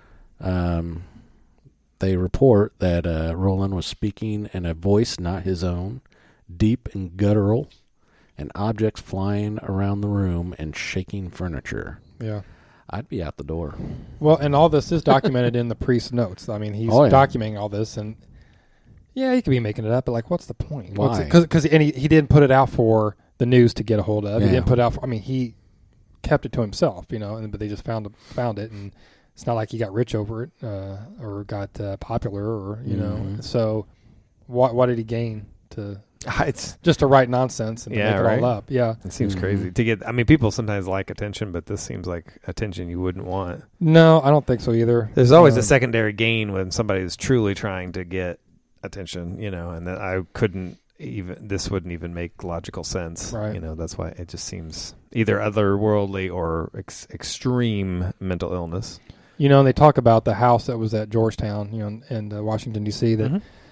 um, they report that uh, Roland was speaking in a voice not his own, deep and guttural, and objects flying around the room and shaking furniture. yeah. I'd be out the door. Well, and all this is documented in the priest's notes. I mean, he's Oh, yeah. documenting all this, and yeah, he could be making it up, but like, what's the point? Why? Because and he, he didn't put it out for the news to get a hold of. He Yeah. didn't put it out. For, I mean, he kept it to himself, you know. And but they just found found it, and it's not like he got rich over it uh, or got uh, popular, or you know. Mhm. So, what what did he gain to It's just to write nonsense and to Yeah, make it right. all up? Yeah. it seems Mhm. crazy to get. I mean, people sometimes like attention, but this seems like attention you wouldn't want. No, I don't think so either. There's always Um, a secondary gain when somebody is truly trying to get attention, you know, and that I couldn't even, this wouldn't even make logical sense. Right. You know, that's why it just seems either otherworldly or ex- extreme mental illness. You know, and they talk about the house that was at Georgetown, you know, in, in uh, Washington D C. That Mhm.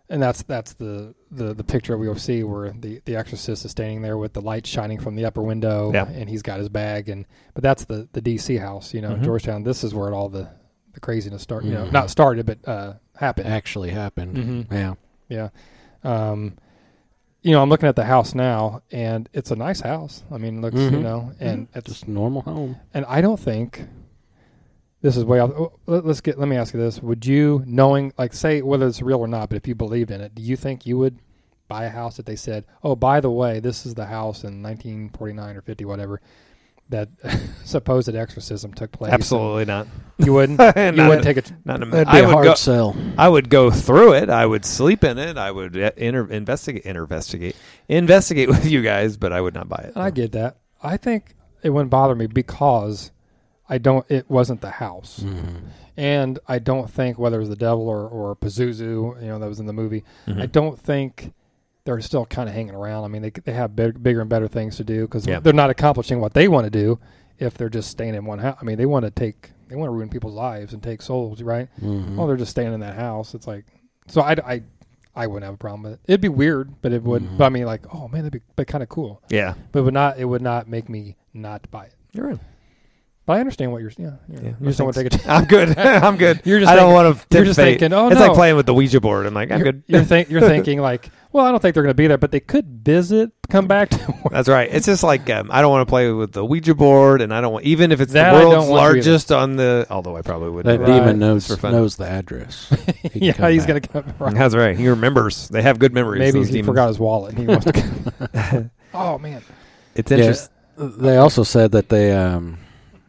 and that's that's the, the, the picture we will see where the, the exorcist is standing there with the light shining from the upper window, Yeah. and he's got his bag. And but that's the, the D C house, you know, Mhm. in Georgetown. This is where all the, the craziness started. You know, Mhm. not started, but uh, happened. Actually happened. Mhm. Yeah. Yeah. Um, you know, I'm looking at the house now, and it's a nice house. I mean, it looks, you Mhm. know, and it's Just a normal home. and I don't think this is way out. oh, let- Let's get. Let me ask you this: would you, knowing, like, say whether it's real or not, but if you believed in it, do you think you would buy a house that they said, "Oh, by the way, this is the house in nineteen forty-nine or fifty, whatever, that supposed exorcism took place"? Absolutely not. You wouldn't. Not you wouldn't a- take it. Not a, That'd be I a would hard go. sell. I would go through it. I would sleep in it. I would uh, inter- investigate, investigate, investigate with you guys, but I would not buy it. I get that. I think it wouldn't bother me because I don't. It wasn't the house. Mhm. And I don't think whether it was the devil or, or Pazuzu, you know, that was in the movie, Mhm. I don't think they're still kind of hanging around. I mean, they they have big, bigger and better things to do because Yeah. they're not accomplishing what they want to do if they're just staying in one house. I mean, they want to take, they want to ruin people's lives and take souls, right? Mhm. Well, they're just staying in that house. It's like, so I, I, I wouldn't have a problem with it. It'd be weird, but it would, Mhm. but I mean, like, oh man, that'd be kind of cool. Yeah, But it would not, it would not make me not buy it. you're right. But I understand what you're, yeah, yeah. Yeah, you just don't want to take it. I'm good. I'm good. You're just I don't thinking- want to. you're just thinking, oh, it's no. like playing with the Ouija board. I'm like, I'm you're, good. You're, think, you're thinking like, well, I don't think they're going to be there, but they could visit, come back to work. That's right. It's just like um, I don't want to play with the Ouija board, and I don't want, even if it's That the I don't world's want to largest on the. Although I probably would. That Right. demon knows For fun. knows the address. He can yeah, come he's back. going to come. Right. That's right. He remembers. They have good memories. Maybe those he demons. forgot his wallet and he wants to come. Oh, man. It's Yeah. interesting. They also said that they um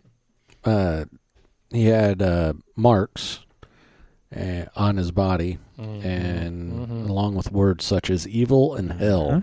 uh he had uh marks uh, on his body and Mhm. along with words such as evil and hell.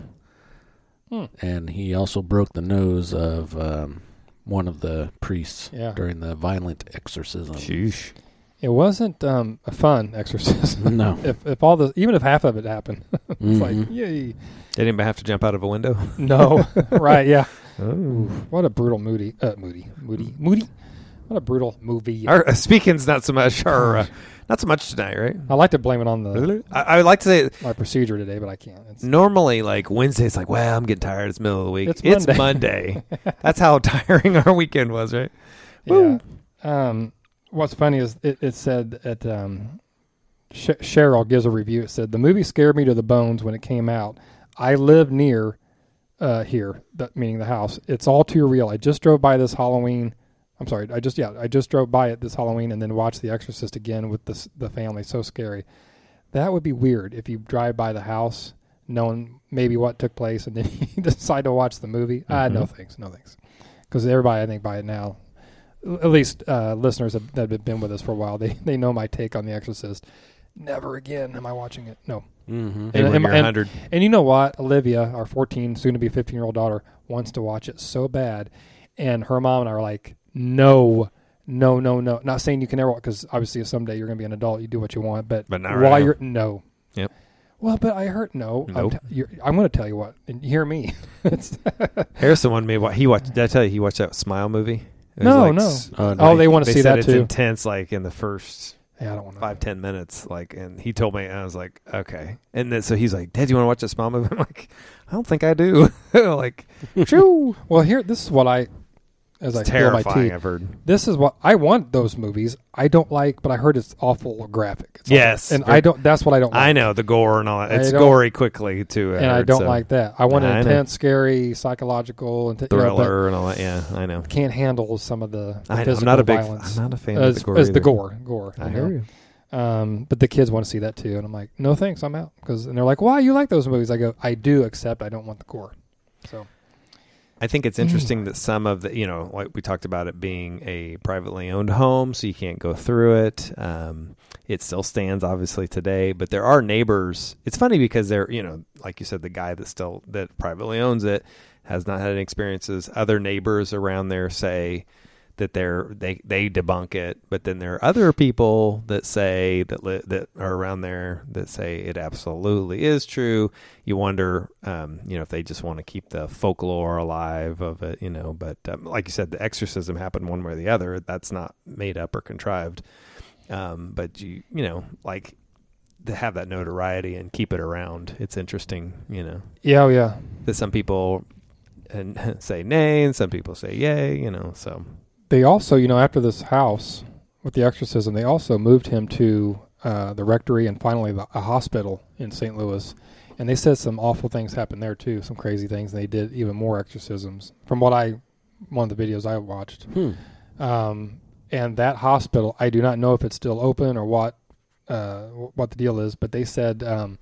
Hmm. And he also broke the nose of um one of the priests Yeah. during the violent exorcism. Sheesh. It wasn't um, a fun exorcism. No. if, if all the, even if half of it happened, it's Mhm. like, yay. They didn't have to jump out of a window. No. Right, yeah. Oh. What a brutal, moody, uh, moody, moody, moody. What a brutal movie. Our uh, speaking's not so much. Our uh, not so much tonight, right? I like to blame it on the I, I would like to say my procedure today, but I can't. It's, normally, like Wednesday's, like, well, I'm getting tired. It's middle of the week. It's Monday. Monday. That's how tiring our weekend was, right? yeah. Um, what's funny is it, it said that um, Sh- Cheryl gives a review. It said, the movie scared me to the bones when it came out. I live near uh, here, that meaning the house. It's all too real. I just drove by this Halloween. I'm sorry. I just, yeah, I just drove by it this Halloween and then watched The Exorcist again with the, the family. So scary. That would be weird if you drive by the house knowing maybe what took place and then you decide to watch the movie. Ah, no thanks. No thanks. Because everybody, I think, by it now, at least uh, listeners that that have been with us for a while, they, they know my take on The Exorcist. Never again am I watching it. No. Mm-hmm. Maybe when and- you're and- one hundred. And you know what? Olivia, our fourteen, soon to be fifteen-year-old daughter, wants to watch it so bad. And her mom and I are like, no, no, no, no. Not saying you can never, because obviously someday you're going to be an adult, you do what you want. But, But not while right now. you're, no. Yep. Well, but I heard, no. Nope. I'm, t- you're, I'm going to tell you what, and hear me. It's Harrison wanted me to watch. He watched. Did I tell you he watched that Smile movie? It was No, like no. s- Oh, no. Oh, they want to see said that it's too. intense, like in the first Yeah, I don't want to. five ten minutes. Like, and he told me, and I was like, okay. And then so he's like, Dad, you want to watch that Smile movie? I'm like, I don't think I do. like, shoo. Well, here, this is what I, as It's I feel my terrifying. teeth. I've heard. This is what I want. Those movies I don't like, but I heard it's awful graphic. It's Yes. awful. and I don't. That's what I don't. like. I know the gore and all that. I It's don't- gory quickly too, and I heard, don't so. like that. I want I an know. intense, scary, psychological, and you know, but thriller and all that. Yeah, I know. can't handle some of the, the I know. I'm physical not a big. violence I'm not a fan as, of the gore. as the either. gore. Gore. I you hear know? you. Um, but the kids want to see that too, and I'm like, no thanks, I'm out. Because and they're like, why you like those movies? I go, I do, except I don't want the gore. So I think it's interesting that some of the, you know, like we talked about it being a privately owned home, so you can't go through it. Um, it still stands, obviously, today, but there are neighbors. It's funny because they're, you know, like you said, the guy that still that privately owns it has not had any experiences. Other neighbors around there say that they're they they debunk it, but then there are other people that say that li- that are around there that say it absolutely is true. You wonder, um, you know, if they just want to keep the folklore alive of it, you know. But um, like you said, the exorcism happened one way or the other. That's not made up or contrived. Um, but you you know, like to have that notoriety and keep it around. It's interesting, you know. Yeah, oh, yeah. That some people and say nay and some people say yay, you know. So They also, you know, after this house with the exorcism, they also moved him to uh, the rectory and finally the, a hospital in Saint Louis. And they said some awful things happened there too, some crazy things. And they did even more exorcisms from what I, one of the videos I watched. Hmm. Um, and that hospital, I do not know if it's still open or what, uh, what the deal is, but they said, um,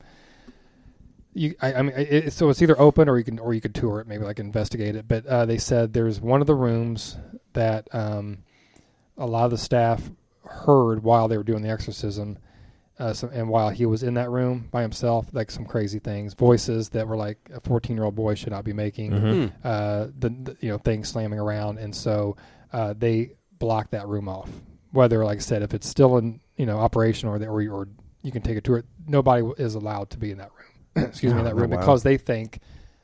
you, I, I mean, it, so it's either open or you can, or you could tour it, maybe like investigate it. But uh, they said there's one of the rooms that um, a lot of the staff heard while they were doing the exorcism. Uh, so, and while he was in that room by himself, like some crazy things, voices that were like a fourteen-year-old boy should not be making, mm-hmm. uh, the, the you know things slamming around, and so uh, they blocked that room off. Whether, like I said, if it's still in you know operation or or, or you can take a tour, nobody is allowed to be in that room. Excuse me, in that room wow. because they think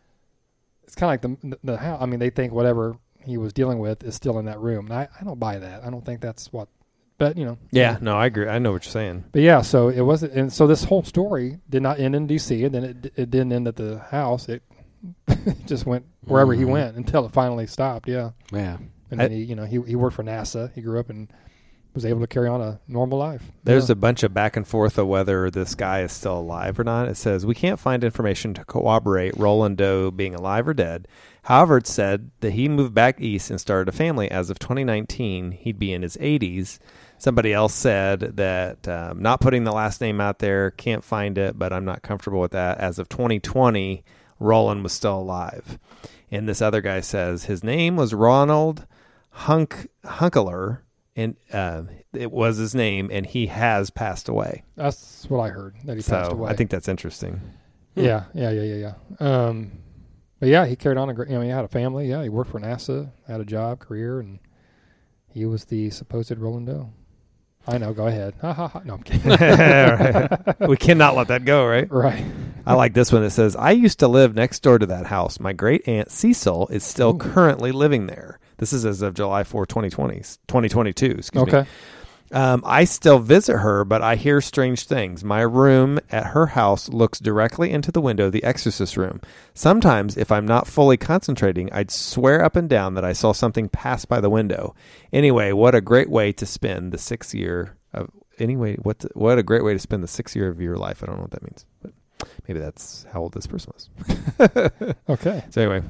it's kind of like the the, the how. I mean, they think whatever he was dealing with is still in that room. And I, I don't buy that. I don't think that's what. But, you know. Yeah, no, I agree. I know what you're saying. But, yeah, so it wasn't. And so this whole story did not end in D C, and then it it didn't end at the house. It just went wherever mm-hmm. he went until it finally stopped, yeah. Yeah. And I, then he, you know, he he worked for NASA. He grew up and was able to carry on a normal life. There's yeah. a bunch of back and forth of whether this guy is still alive or not. It says, we can't find information to corroborate Roland Doe being alive or dead. However, it's said that he moved back east and started a family. As of twenty nineteen, he'd be in his eighties. Somebody else said that um, not putting the last name out there, can't find it, but I'm not comfortable with that. As of twenty twenty, Roland was still alive. And this other guy says his name was Ronald Hunk Hunkeler, and uh, it was his name, and he has passed away. That's what I heard, that he so passed away. I think that's interesting. Yeah, yeah, yeah, yeah, yeah. Um, but, yeah, he carried on a great, you know, he had a family. Yeah, he worked for NASA, had a job, career, and he was the supposed Roland Doe. I know, go ahead. Ha, ha, ha. No, I'm kidding. Right. We cannot let that go, right? Right. I like this one. It says, I used to live next door to that house. My great aunt Cecil is still Ooh. currently living there. This is as of July fourth, twenty twenty, twenty twenty-two. Excuse okay. me. Um, I still visit her, but I hear strange things. My room at her house looks directly into the window of the exorcist room. Sometimes, if I'm not fully concentrating, I'd swear up and down that I saw something pass by the window. Anyway, what a great way to spend the sixth year of anyway. What the, what a great way to spend the sixth year of your life. I don't know what that means, but maybe that's how old this person was. Okay. So anyway.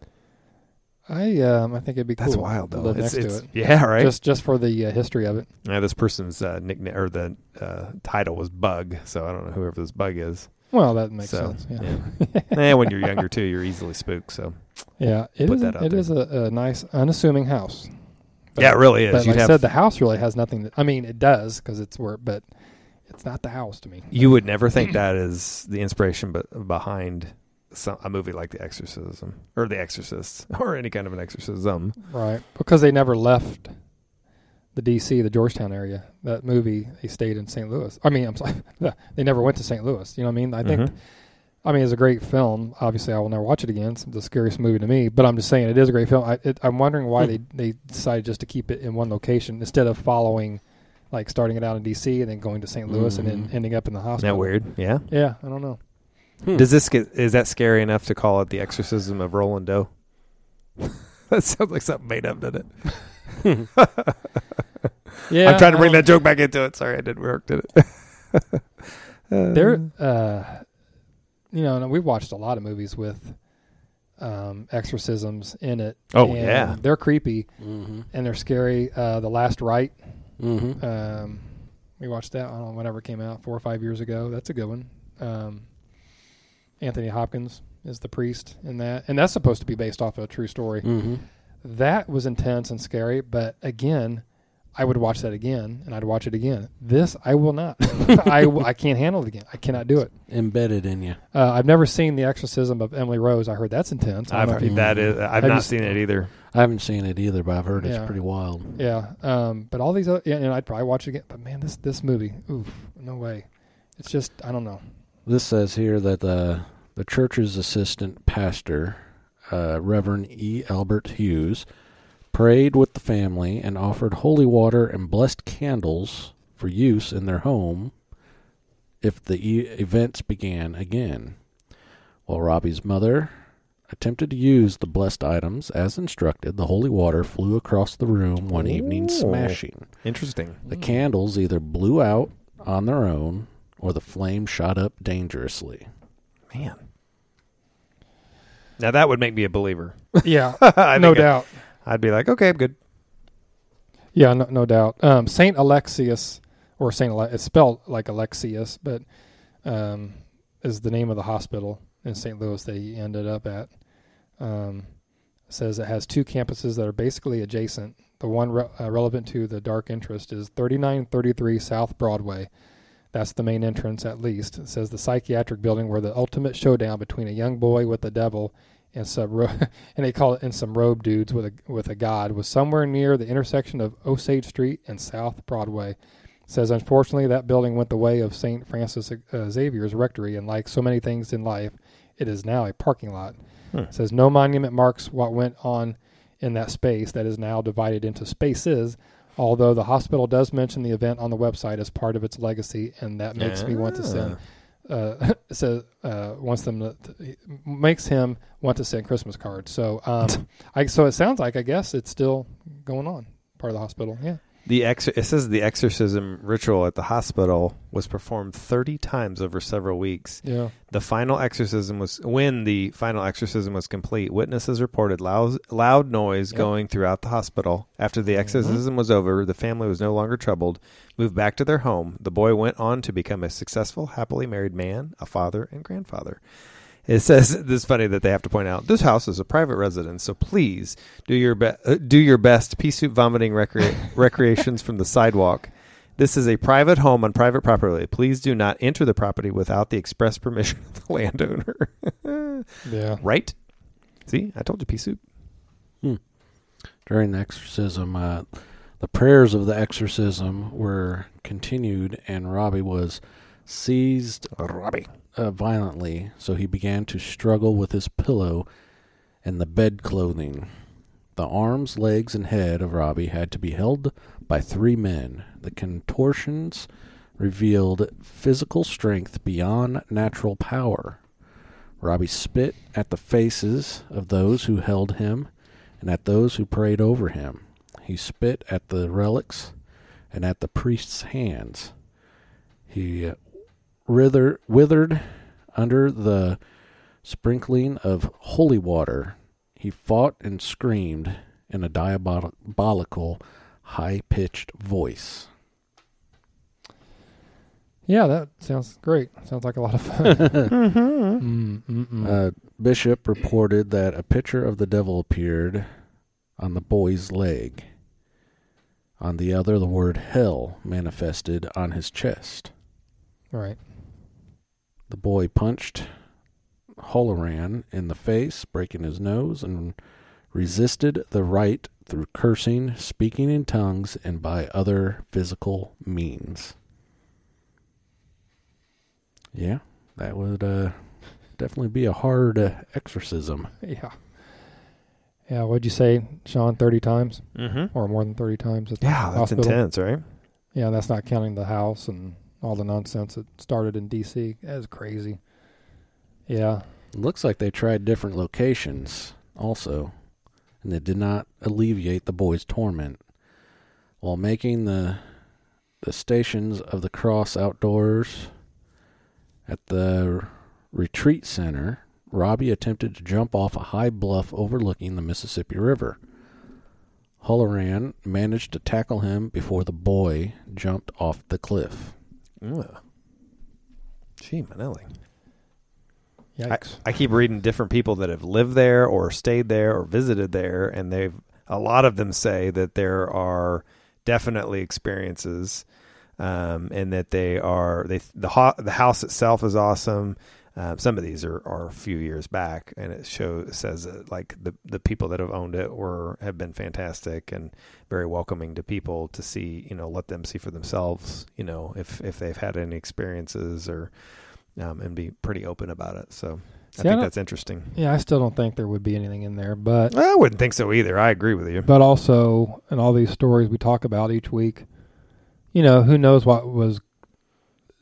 I um I think it'd be cool. That's wild, to though. live It's, next it's, to it. yeah, right. Just just for the uh, history of it. Yeah, this person's uh, nickname or the uh, title was Bug, so I don't know whoever this Bug is. Well, that makes So, sense. Yeah. yeah. And when you're younger too, you're easily spooked. So Yeah, it Put is. that out It there. is a, a nice, unassuming house. But, yeah, it really is. But You'd like I have, said, the house really has nothing. To, I mean, it does because it's where, but it's not the house to me. you would never think that is the inspiration, but behind some, a movie like The Exorcism or The Exorcist or any kind of an exorcism. Right, because they never left the D C, the Georgetown area. That movie, they stayed in Saint Louis. I mean, I'm sorry, they never went to Saint Louis. You know what I mean? I think. Mhm. I mean, it's a great film. Obviously, I will never watch it again. It's the scariest movie to me. But I'm just saying, it is a great film. I, it, I'm wondering why they, they decided just to keep it in one location instead of following, like starting it out in D C and then going to Saint Louis and then Mhm. ending up in the Isn't hospital. that weird? Yeah. Yeah, I don't know. Hmm. Does this get, is that scary enough to call it The Exorcism of Roland Doe? That sounds like something made up, doesn't it? Yeah, I'm trying to bring um, that joke back into it. Sorry, I didn't work, did it? uh, There, uh, you know, and we've watched a lot of movies with um, exorcisms in it. Oh, and yeah. they're creepy Mm-hmm. and they're scary. Uh, The Last Rite. Mm-hmm. Um, we watched that. I don't know whenever it came out, four or five years ago. That's a good one. Um, Anthony Hopkins is the priest in that, and that's supposed to be based off of a true story. Mm-hmm. That was intense and scary, but again, I would watch that again, and I'd watch it again. This, I will not. I, I can't handle it again. I cannot do it. Embedded in you. Uh, I've never seen The Exorcism of Emily Rose. I heard that's intense. I don't I've know if heard you- that is. I've Have you not s- seen it either. I haven't seen it either, but I've heard Yeah. it's pretty wild. Yeah, um, but all these other, yeah, and I'd probably watch it again. But man, this this movie, oof, no way. It's just, I don't know. This says here that the the church's assistant pastor, uh, Reverend E. Albert Hughes, prayed with the family and offered holy water and blessed candles for use in their home. They were able to if the e- events began again. While Robbie's mother attempted to use the blessed items as instructed, the holy water flew across the room one Ooh. evening, smashing. Interesting. The candles either blew out on their own or the flame shot up dangerously. Man. Now that would make me a believer. Yeah, I no think I- doubt. I'd be like, okay, I'm good. Yeah, no, no doubt. Um, Saint Alexius, or Saint Ale- it's spelled like Alexius, but um, is the name of the hospital in Saint Louis that he ended up at. Um, says it has two campuses that are basically adjacent. The one re- uh, relevant to the dark interest is thirty-nine thirty-three South Broadway. That's the main entrance, at least. It says the psychiatric building where the ultimate showdown between a young boy with the devil and some ro- and they call it and some robe dudes with a with a god was somewhere near the intersection of Osage Street and South Broadway. It says unfortunately that building went the way of Saint Francis uh, Xavier's rectory, and like so many things in life, it is now a parking lot. Hmm. It says no monument marks what went on in that space that is now divided into spaces, although the hospital does mention the event on the website as part of its legacy, and that makes me want to send uh says uh wants them to, to makes him want to send Christmas cards. So um I so it sounds like I guess it's still going on, part of the hospital. Yeah. The ex- it says the exorcism ritual at the hospital was performed thirty times over several weeks. Yeah. The final exorcism was when the final exorcism was complete. Witnesses reported loud, loud noise Yep. going throughout the hospital. After the Mhm. exorcism was over, the family was no longer troubled. Moved back to their home. The boy went on to become a successful, happily married man, a father, and grandfather. It says this is funny that they have to point out this house is a private residence, so please do your be- uh, do your best pea soup vomiting recre- recreations from the sidewalk. This is a private home on private property. Please do not enter the property without the express permission of the landowner. Yeah. Right? See, I told you pea soup. During the exorcism, uh, the prayers of the exorcism were continued, and Robbie was seized Robbie. uh, violently, so he began to struggle with his pillow and the bed clothing. The arms, legs, and head of Robbie had to be held by three men. The contortions revealed physical strength beyond natural power. Robbie spit at the faces of those who held him and at those who prayed over him. He spit at the relics and at the priest's hands. He uh, wither, withered under the sprinkling of holy water. He fought and screamed in a diabolical, high-pitched voice. Yeah, that sounds great. Sounds like a lot of fun. mm, mm, mm. Uh, Bishop reported that a picture of the devil appeared on the boy's leg. On the other, the word hell manifested on his chest. Right. The boy punched Halloran in the face, breaking his nose, and resisted the rite through cursing, speaking in tongues, and by other physical means. Yeah, that would uh, definitely be a hard uh, exorcism. Yeah. Yeah, what'd you say, Sean, thirty times? Mm-hmm. Or more than thirty times at the Yeah, that's hospital? intense, right? Yeah, and that's not counting the house and all the nonsense that started in D C. That is crazy. Yeah. It looks like they tried different locations also, and it did not alleviate the boy's torment. While making the the Stations of the Cross outdoors at the retreat center, Robbie attempted to jump off a high bluff overlooking the Mississippi River. Halloran managed to tackle him before the boy jumped off the cliff. Ugh. Gee, Manelli. I, Yikes. I keep reading different people that have lived there or stayed there or visited there, and they've a lot of them say that there are definitely experiences, um, and that they are they the ho- the house itself is awesome. Um, some of these are, are a few years back, and it shows says that like the the people that have owned it were have been fantastic and very welcoming to people to see, you know, let them see for themselves, you know, if if they've had any experiences or. Um, and be pretty open about it. So See, I I think don't- that's interesting. Yeah, I still don't think there would be anything in there, but I wouldn't think so either. I agree with you. but also in all these stories we talk about each week, you know, who knows what was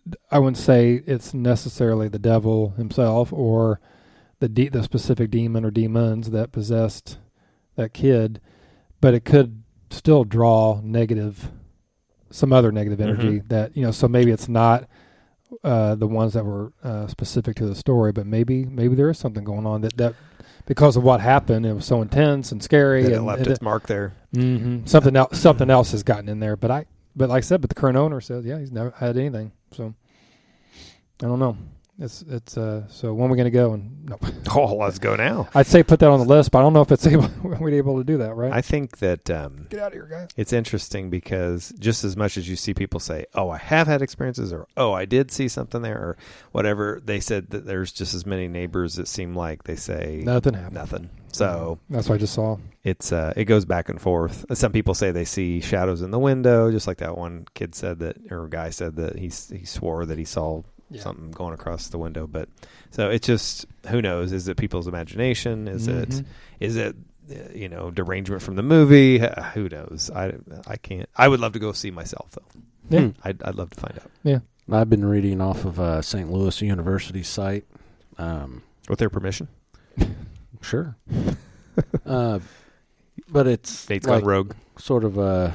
I wouldn't say it's necessarily the devil himself or the de- the specific demon or demons that possessed that kid, but it could still draw negative, some other negative energy Mm-hmm. that, you know, so maybe it's not uh, the ones that were uh, specific to the story, but maybe maybe there is something going on that, that because of what happened, it was so intense and scary. That it and left and its mark there. Mm-hmm. Something else, something else has gotten in there, but I, but like I said, but the current owner says, yeah, he's never had anything. So I don't know. It's it's uh. So when are we going to go? And no, Oh, let's go now. I'd say put that on the list, but I don't know if it's able we're able to do that, right? I think that um, Get out of here, guys. it's interesting because just as much as you see people say, "Oh, I have had experiences," or "Oh, I did see something there," or whatever, they said that there's just as many neighbors that seem like they say Nothing happened. nothing. So That's what I just saw. it's uh, it goes back and forth. Some people say they see shadows in the window, just like that one kid said that, or guy said that he he swore that he saw Yeah. something going across the window. But so it's just, who knows? Is it people's imagination? Is Mhm. it is it uh, you know, derangement from the movie? Uh, Who knows? I I can't. I would love to go see myself though. Yeah. Hmm. I'd I'd love to find out Yeah. I've been reading off of uh, Saint Louis University site. Um, with their permission. sure. uh, but it's Nate's like gone rogue. sort of a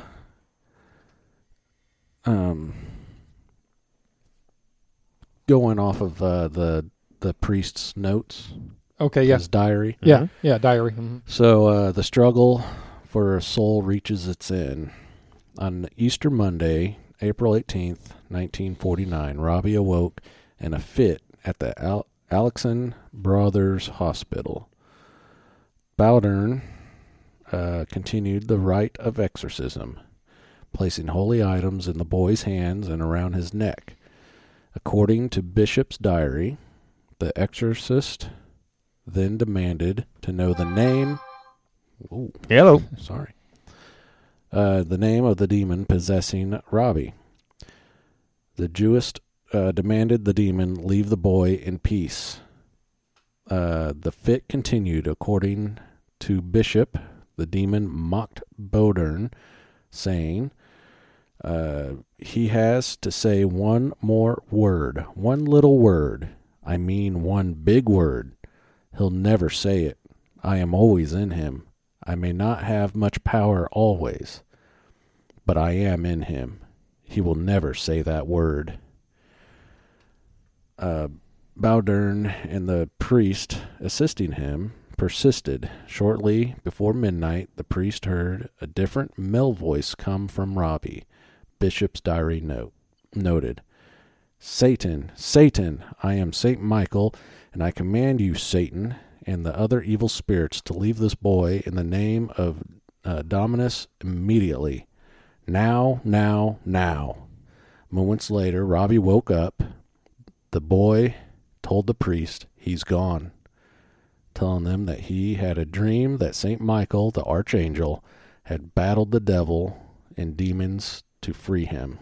um, going off of uh, the the priest's notes, Okay. Yeah. his diary. Yeah. Mhm. Yeah. Diary. Mhm. So uh, the struggle for a soul reaches its end. On Easter Monday, April eighteenth, nineteen forty-nine, Robbie awoke in a fit at the Al- Alexan Brothers Hospital. Bowdern uh, continued the rite of exorcism, placing holy items in the boy's hands and around his neck. According to Bishop's diary, the exorcist then demanded to know the name. Ooh, Hello. sorry. Uh, the name of the demon possessing Robbie. The Jewist uh, demanded the demon leave the boy in peace. Uh, the fit continued. According to Bishop, the demon mocked Bowdern, saying, uh, he has to say one more word, one little word. I mean one big word. He'll never say it. I am always in him. I may not have much power always, but I am in him. He will never say that word. Uh, Bowdern and the priest assisting him persisted. Shortly before midnight, the priest heard a different male voice come from Robbie. Bishop's diary note noted, Satan, Satan, I am Saint Michael, and I command you, Satan, and the other evil spirits to leave this boy in the name of uh, Dominus immediately. Now, now, now. Moments later, Robbie woke up. The boy told the priest he's gone, telling them that he had a dream that Saint Michael, the archangel, had battled the devil and demons to free him.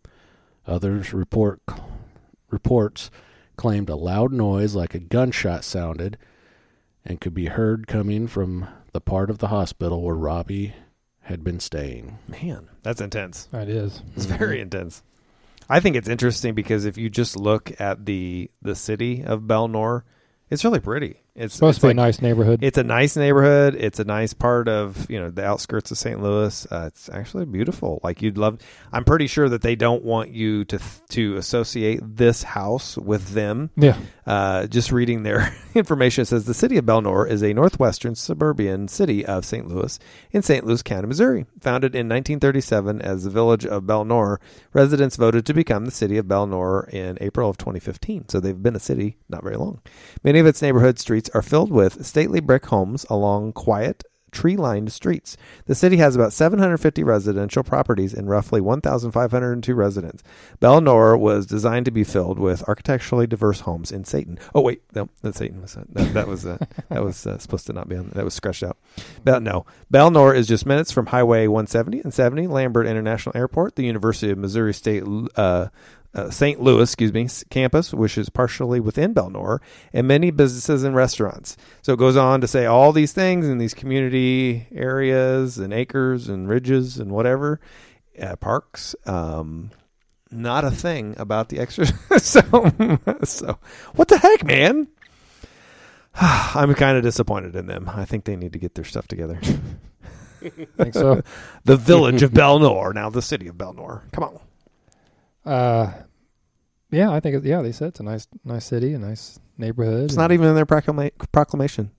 Others report reports claimed a loud noise like a gunshot sounded and could be heard coming from the part of the hospital where Robbie had been staying. Man, that's intense. That is. It's very intense. I think it's interesting because if you just look at the the city of Belnor, it's really pretty. It's Supposed it's to be like, a nice neighborhood. It's a nice neighborhood. It's a nice part of, you know, the outskirts of Saint Louis. Uh, it's actually beautiful. Like you'd love. I'm pretty sure that they don't want you to to associate this house with them. yeah. Uh, just reading their information, it says the city of Belnor is a northwestern suburban city of Saint Louis in Saint Louis County, Missouri. Founded in nineteen thirty-seven as the village of Belnor, residents voted to become the city of Belnor in April of twenty fifteen. So they've been a city not very long. Many of its neighborhood streets are filled with stately brick homes along quiet, tree-lined streets. The city has about seven hundred fifty residential properties and roughly one thousand five hundred two residents. Belnor was designed to be filled with architecturally diverse homes in Satan. Oh wait, no, that's Satan. That, that was uh, that was uh, supposed to not be on. That was scratched out. Bel, no, Belnor is just minutes from Highway one seventy and seventy, Lambert International Airport, the University of Missouri State. Uh, Uh, Saint Louis, excuse me, campus, which is partially within Belnor, and many businesses and restaurants. So it goes on to say all these things in these community areas and acres and ridges and whatever, uh, parks. Um, not a thing about The Exorcist. so, so, what the heck, man? I'm kind of disappointed in them. I think they need to get their stuff together. Think so? The village of Belnor, now the city of Belnor. Come on. Uh, yeah, I think it, yeah. They said it's a nice, nice city, a nice neighborhood. It's not even in their proclama- proclamation.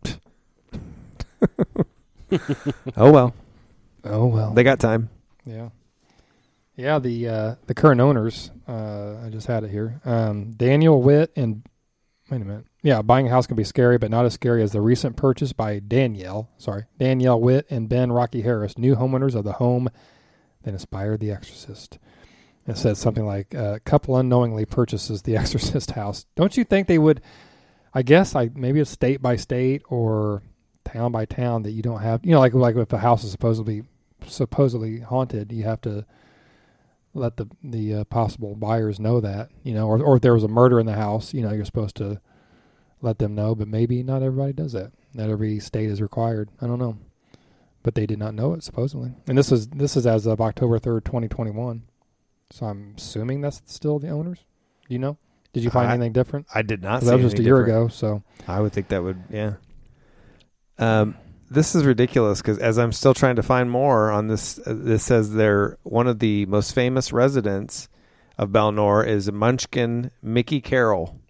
Oh well. Oh well. They got time. Yeah. Yeah, the uh, the current owners, uh, I just had it here. Um, Daniel Witt and, wait a minute. Yeah, buying a house can be scary, but not as scary as the recent purchase by Danielle, sorry, Danielle Witt and Ben Rocky Harris, new homeowners of the home that inspired The Exorcist. It says something like, uh, couple unknowingly purchases The Exorcist house. Don't you think they would, I guess, like maybe it's state by state or town by town that you don't have, you know, like like if a house is supposedly supposedly haunted, you have to let the the uh, possible buyers know that, you know, or or if there was a murder in the house, you know, you're supposed to let them know, but maybe not everybody does that. Not every state is required. I don't know, but they did not know it supposedly. And this is this is as of October third, twenty twenty-one. So I'm assuming that's still the owners. Do you know? Did you find I, anything different? I did not. See that was just a year different. ago. So I would think that would, yeah. Um, this is ridiculous because as I'm still trying to find more on this, uh, this says they're one of the most famous residents of Belnor is Munchkin Mickey Carroll.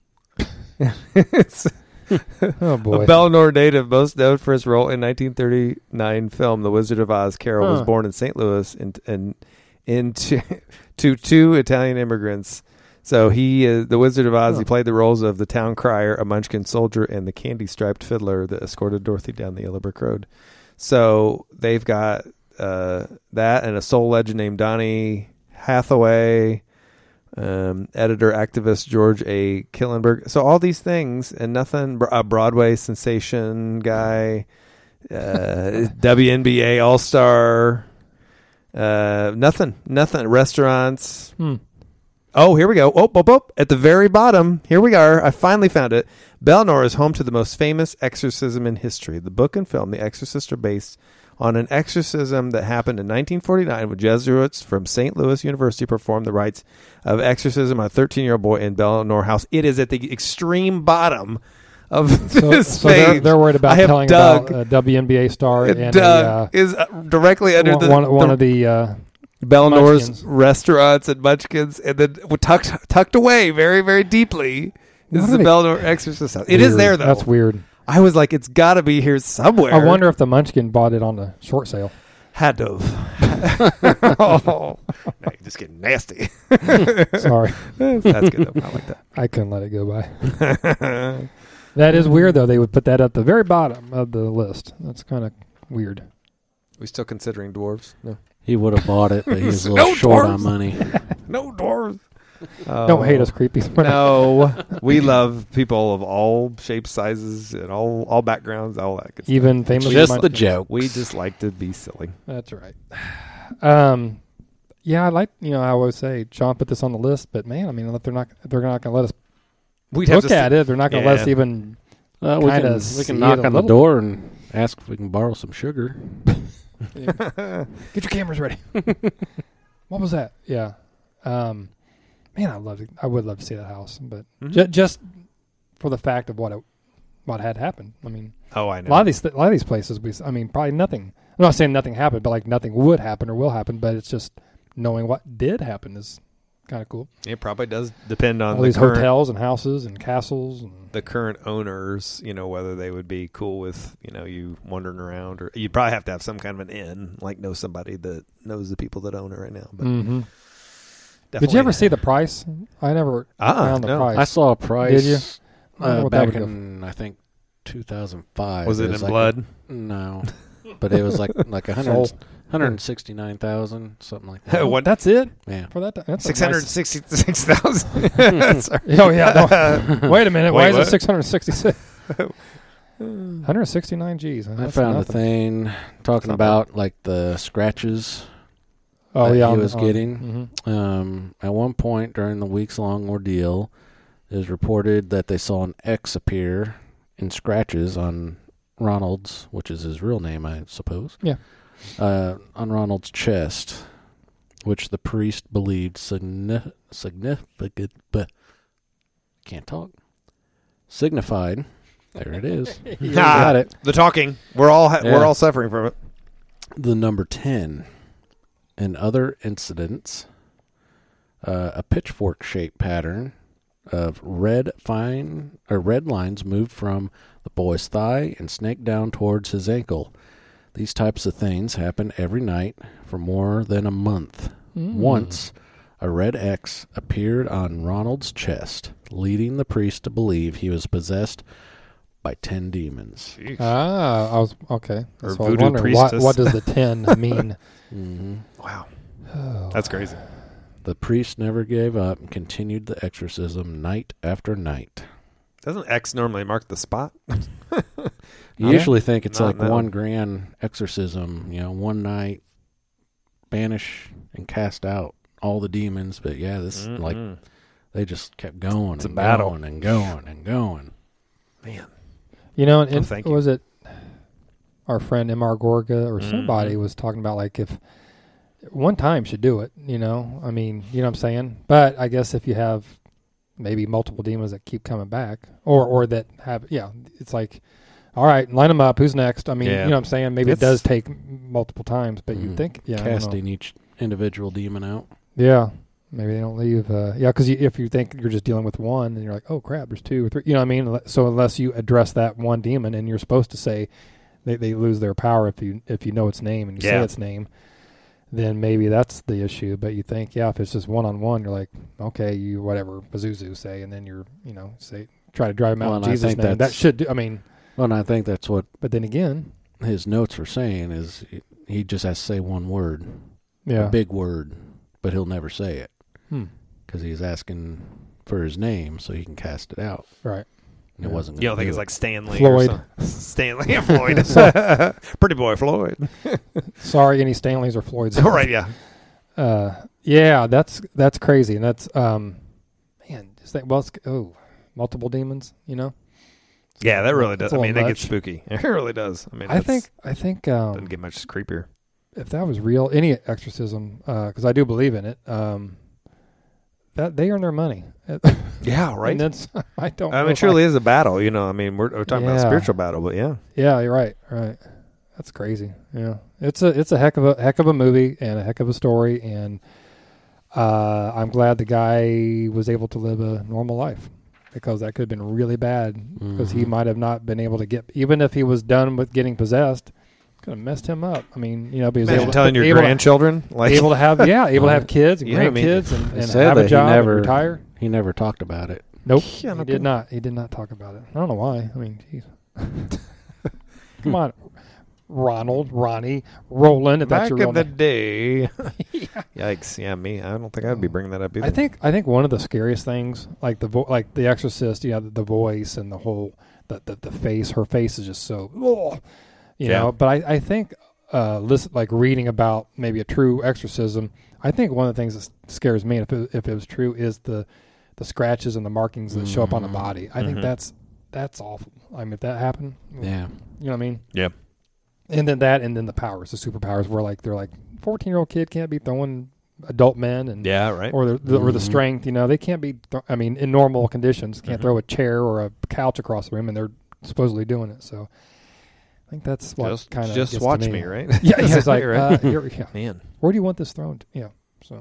It's oh boy, a Belnor native, most known for his role in nineteen thirty-nine film The Wizard of Oz. Carroll huh. was born in Saint Louis and in, in, into to two Italian immigrants. So he is the Wizard of Oz. Huh. He played the roles of the town crier, a Munchkin soldier, and the candy-striped fiddler that escorted Dorothy down the Yellow Brick Road. So they've got uh, that and a soul legend named Donny Hathaway, um, editor activist George A. Killenberg. So all these things and nothing. A Broadway sensation guy, uh, W N B A All Star. Uh, nothing, nothing. Restaurants. Hmm. Oh, here we go. Oh, oh, oh, at the very bottom, here we are. I finally found it. Belnor is home to the most famous exorcism in history. The book and film, The Exorcist, are based on an exorcism that happened in nineteen forty-nine when Jesuits from Saint Louis University performed the rites of exorcism on a thirteen-year-old boy in Belnor House. It is at the extreme bottom of so, this so page. they're, they're worried about I have telling Doug, about a W N B A star and, and Doug a, uh, is directly under one, the one, one the, of the uh, Belnor's Munchkins. restaurants and Munchkins, and then tucked tucked away very, very deeply. This What is are the they- Belnor Exorcist house. It is weird. there, though. That's weird. I was like, it's got to be here somewhere. I wonder if the Munchkin bought it on the short sale. Had to have. Oh, now you're just getting nasty. Sorry, That's good, though. I like I couldn't let it go by. that. That is weird, though. They would put that at the very bottom of the list. That's kind of weird. We still considering dwarves? No. He would have bought it, but he was a little No short dwarves. on money. No dwarves. Don't hate us, creepies. We're not- No, we love people of all shapes, sizes, and all all backgrounds, all that good stuff. Even famous. Just the Munchkins. joke. We just like to be silly. That's right. Um, yeah, I like, you know, I always say, Sean put this on the list, but man, I mean, if they're not, if they're not going to let us We'd have look to at it. They're not going to let us Yeah. even. Uh, we Kinda can, we see can it knock a on the little. door and ask if we can borrow some sugar. Get your cameras ready. What was that? Yeah. Um, man, I love. I would love to see that house, but Mhm. ju- just for the fact of what it, what had happened. I mean, Oh, I a know. lot of these, th- a lot of these places. We, s- I mean, probably nothing. I'm not saying nothing happened, but like nothing would happen or will happen. But it's just knowing what did happen is kind of cool. It probably does depend on All the these current, hotels and houses and castles and the current owners, you know, whether they would be cool with, you know, you wandering around, or you'd probably have to have some kind of an inn, like know somebody that knows the people that own it right now. But Mhm. definitely, Did you ever see the price? I never Ah, found the no. price. I saw a price Did you? I don't know uh, what that back would go in, I think, two thousand five. Was it in was like blood? A, no. But it was like like a hundred, Soul. one hundred sixty-nine thousand, something like that. What? That's it Yeah. for that. That's a Six hundred nice- sixty-six thousand. Oh yeah. No. Wait a minute. Why Wait, is what? it six hundred sixty-six? one hundred sixty-nine G's. Huh? I That's found nothing. a thing talking Something. about like the scratches Oh that yeah, he on- was on- getting. mhm. Um, at one point during the weeks-long ordeal, it was reported that they saw an X appear in scratches on Ronald's, which is his real name, I suppose. Yeah. Uh, on Ronald's chest, which the priest believed signi- significant, but can't talk, signified. There it is. You got it. The talking. We're all ha- Yeah. we're all suffering from it. The number ten. In other incidents, uh, a pitchfork-shaped pattern of red fine or red lines moved from the boy's thigh and snaked down towards his ankle. These types of things happen every night for more than a month. Mm. Once, a red X appeared on Ronald's chest, leading the priest to believe he was possessed by ten demons. Ah, I was okay. Or That's what I was voodoo wondering. What, priestess. what does the ten mean? Mm-hmm. Wow. Oh. That's crazy. The priest never gave up and continued the exorcism night after night. Doesn't X normally mark the spot? You Yeah. usually think it's Not like no. one grand exorcism, you know, one night, banish and cast out all the demons. But yeah, this Mm-mm. like they just kept going It's a and battle. going and going and going. Man. You know, and, Oh, and thank you. was it our friend M R Gorga or somebody Mhm. was talking about like if one time should do it, you know? I mean, you know what I'm saying? But I guess if you have maybe multiple demons that keep coming back or or that have, yeah, it's like, all right, line them up. Who's next? I mean, Yeah. you know what I'm saying? Maybe It's- it does take m- multiple times, but you Mhm. think, yeah, I don't know. Casting each individual demon out. Yeah. Maybe they don't leave. Uh, yeah, because if you think you're just dealing with one, and you're like, oh crap, there's two or three. You know what I mean? So unless you address that one demon, and you're supposed to say they, they lose their power if you if you know its name and you Yeah. say its name, then maybe that's the issue. But you think, yeah, if it's just one on one, you're like, okay, you whatever Pazuzu say, and then you're you know say try to drive him out Well, in and I Jesus' think name. That that's- should do. I mean, Well, and I think that's what but then again, his notes were saying is he just has to say one word, yeah, a big word, but he'll never say it hmm, because he's asking for his name so he can cast it out. right. And it Yeah. wasn't. You don't gonna think do it's it. like Stanley Floyd. or something? Stanley and Floyd. Pretty boy Floyd. Sorry, any Stanleys or Floyds? Oh, right, yeah. Uh, yeah, that's that's crazy, and that's um, man, just think, well, it's, oh, multiple demons, you know. Yeah, that really It's does. a I mean, little that gets much. spooky. It really does. I mean, I that's- think I think doesn't um, get much creepier. if that was real, any exorcism, because I do believe in it, um, that they earn their money. Yeah, right. And that's I don't. I know mean, it if truly is a battle. You know, I mean, we're, we're talking about a Yeah. spiritual battle, but yeah. Yeah, you're right. Right. That's crazy. Yeah, it's a it's a heck of a heck of a movie and a heck of a story, and uh, I'm glad the guy was able to live a normal life, because that could have been really bad, because he Mhm. might have not been able to get, even if he was done with getting possessed, could have messed him up. I mean, you know, but he was Imagine able, telling your able, grandchildren, like, able to have yeah, able to have kids and Yeah, I mean, grandkids and, they and said have that a he job never- and retire. He never talked about it. Nope, Yeah, no he did kidding. not. He did not talk about it. I don't know why. I mean, geez. Come on, Ronald, Ronnie, Roland. If that's back your real in the name. day. Yikes! Yeah, me. I don't think I'd be bringing that up either. I think I think one of the scariest things, like the vo- like the Exorcist, you know, the, the voice and the whole the, the the face. Her face is just so, ugh, you Yeah. know. But I I think uh, listen, like reading about maybe a true exorcism. I think one of the things that scares me, if it, if it was true, is the the scratches and the markings that show up on the Mhm. body. I think Mhm. that's that's awful. I mean, if that happened, Yeah. you know what I mean? Yeah. And then that, and then the powers, the superpowers, where like they're like fourteen year old kid can't be throwing adult men, and Yeah, right. or the, the or the Mhm. strength. You know, they can't be. Th- I mean, in normal conditions, can't Mhm. throw a chair or a couch across the room, and they're supposedly doing it. So, I think that's what just kind of just watch me. right? Yeah, yeah, it's like, Right. uh, here, yeah. Man. Where do you want this thrown? To? Yeah. So,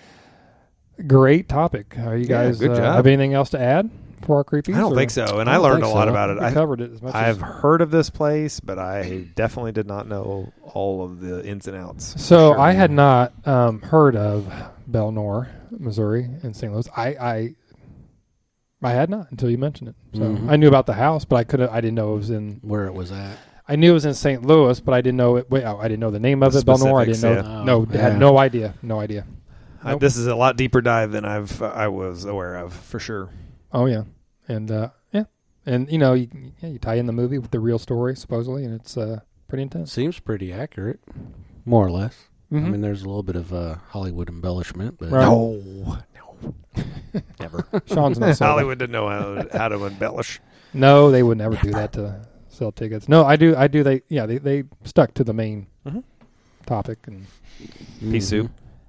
great topic. Are you Yeah, guys good uh, job. have anything else to add for our creepies? I don't or- think so, and I I, don't learned a think lot so. about it. We I, covered it as much I've as. heard of this place, but I definitely did not know all of the ins and outs. So Sure. I had not um, heard of Belnor, Missouri, in Saint Louis. I, I I had not until you mentioned it. So Mhm. I knew about the house, but I could I didn't know it was in. Where it was at. I knew it was in Saint Louis, but I didn't know it. Wait, oh, I didn't know the name of The it. Belnor. I didn't know. specifics, yeah. No, Oh, had yeah. no idea. No idea. I, Nope. this is a lot deeper dive than I've uh, I was aware of for sure. Oh yeah, and uh, yeah, and you know you, yeah, you tie in the movie with the real story supposedly, and it's uh, pretty intense. Seems pretty accurate, more or less. Mhm. I mean, there's a little bit of uh, Hollywood embellishment, but Right. No, no, never. Sean's not sold. Hollywood didn't know how, how to embellish. No, they would never do that to sell tickets. No, I do. I do. They yeah, they, they stuck to the main Mhm. topic, and Pea soup.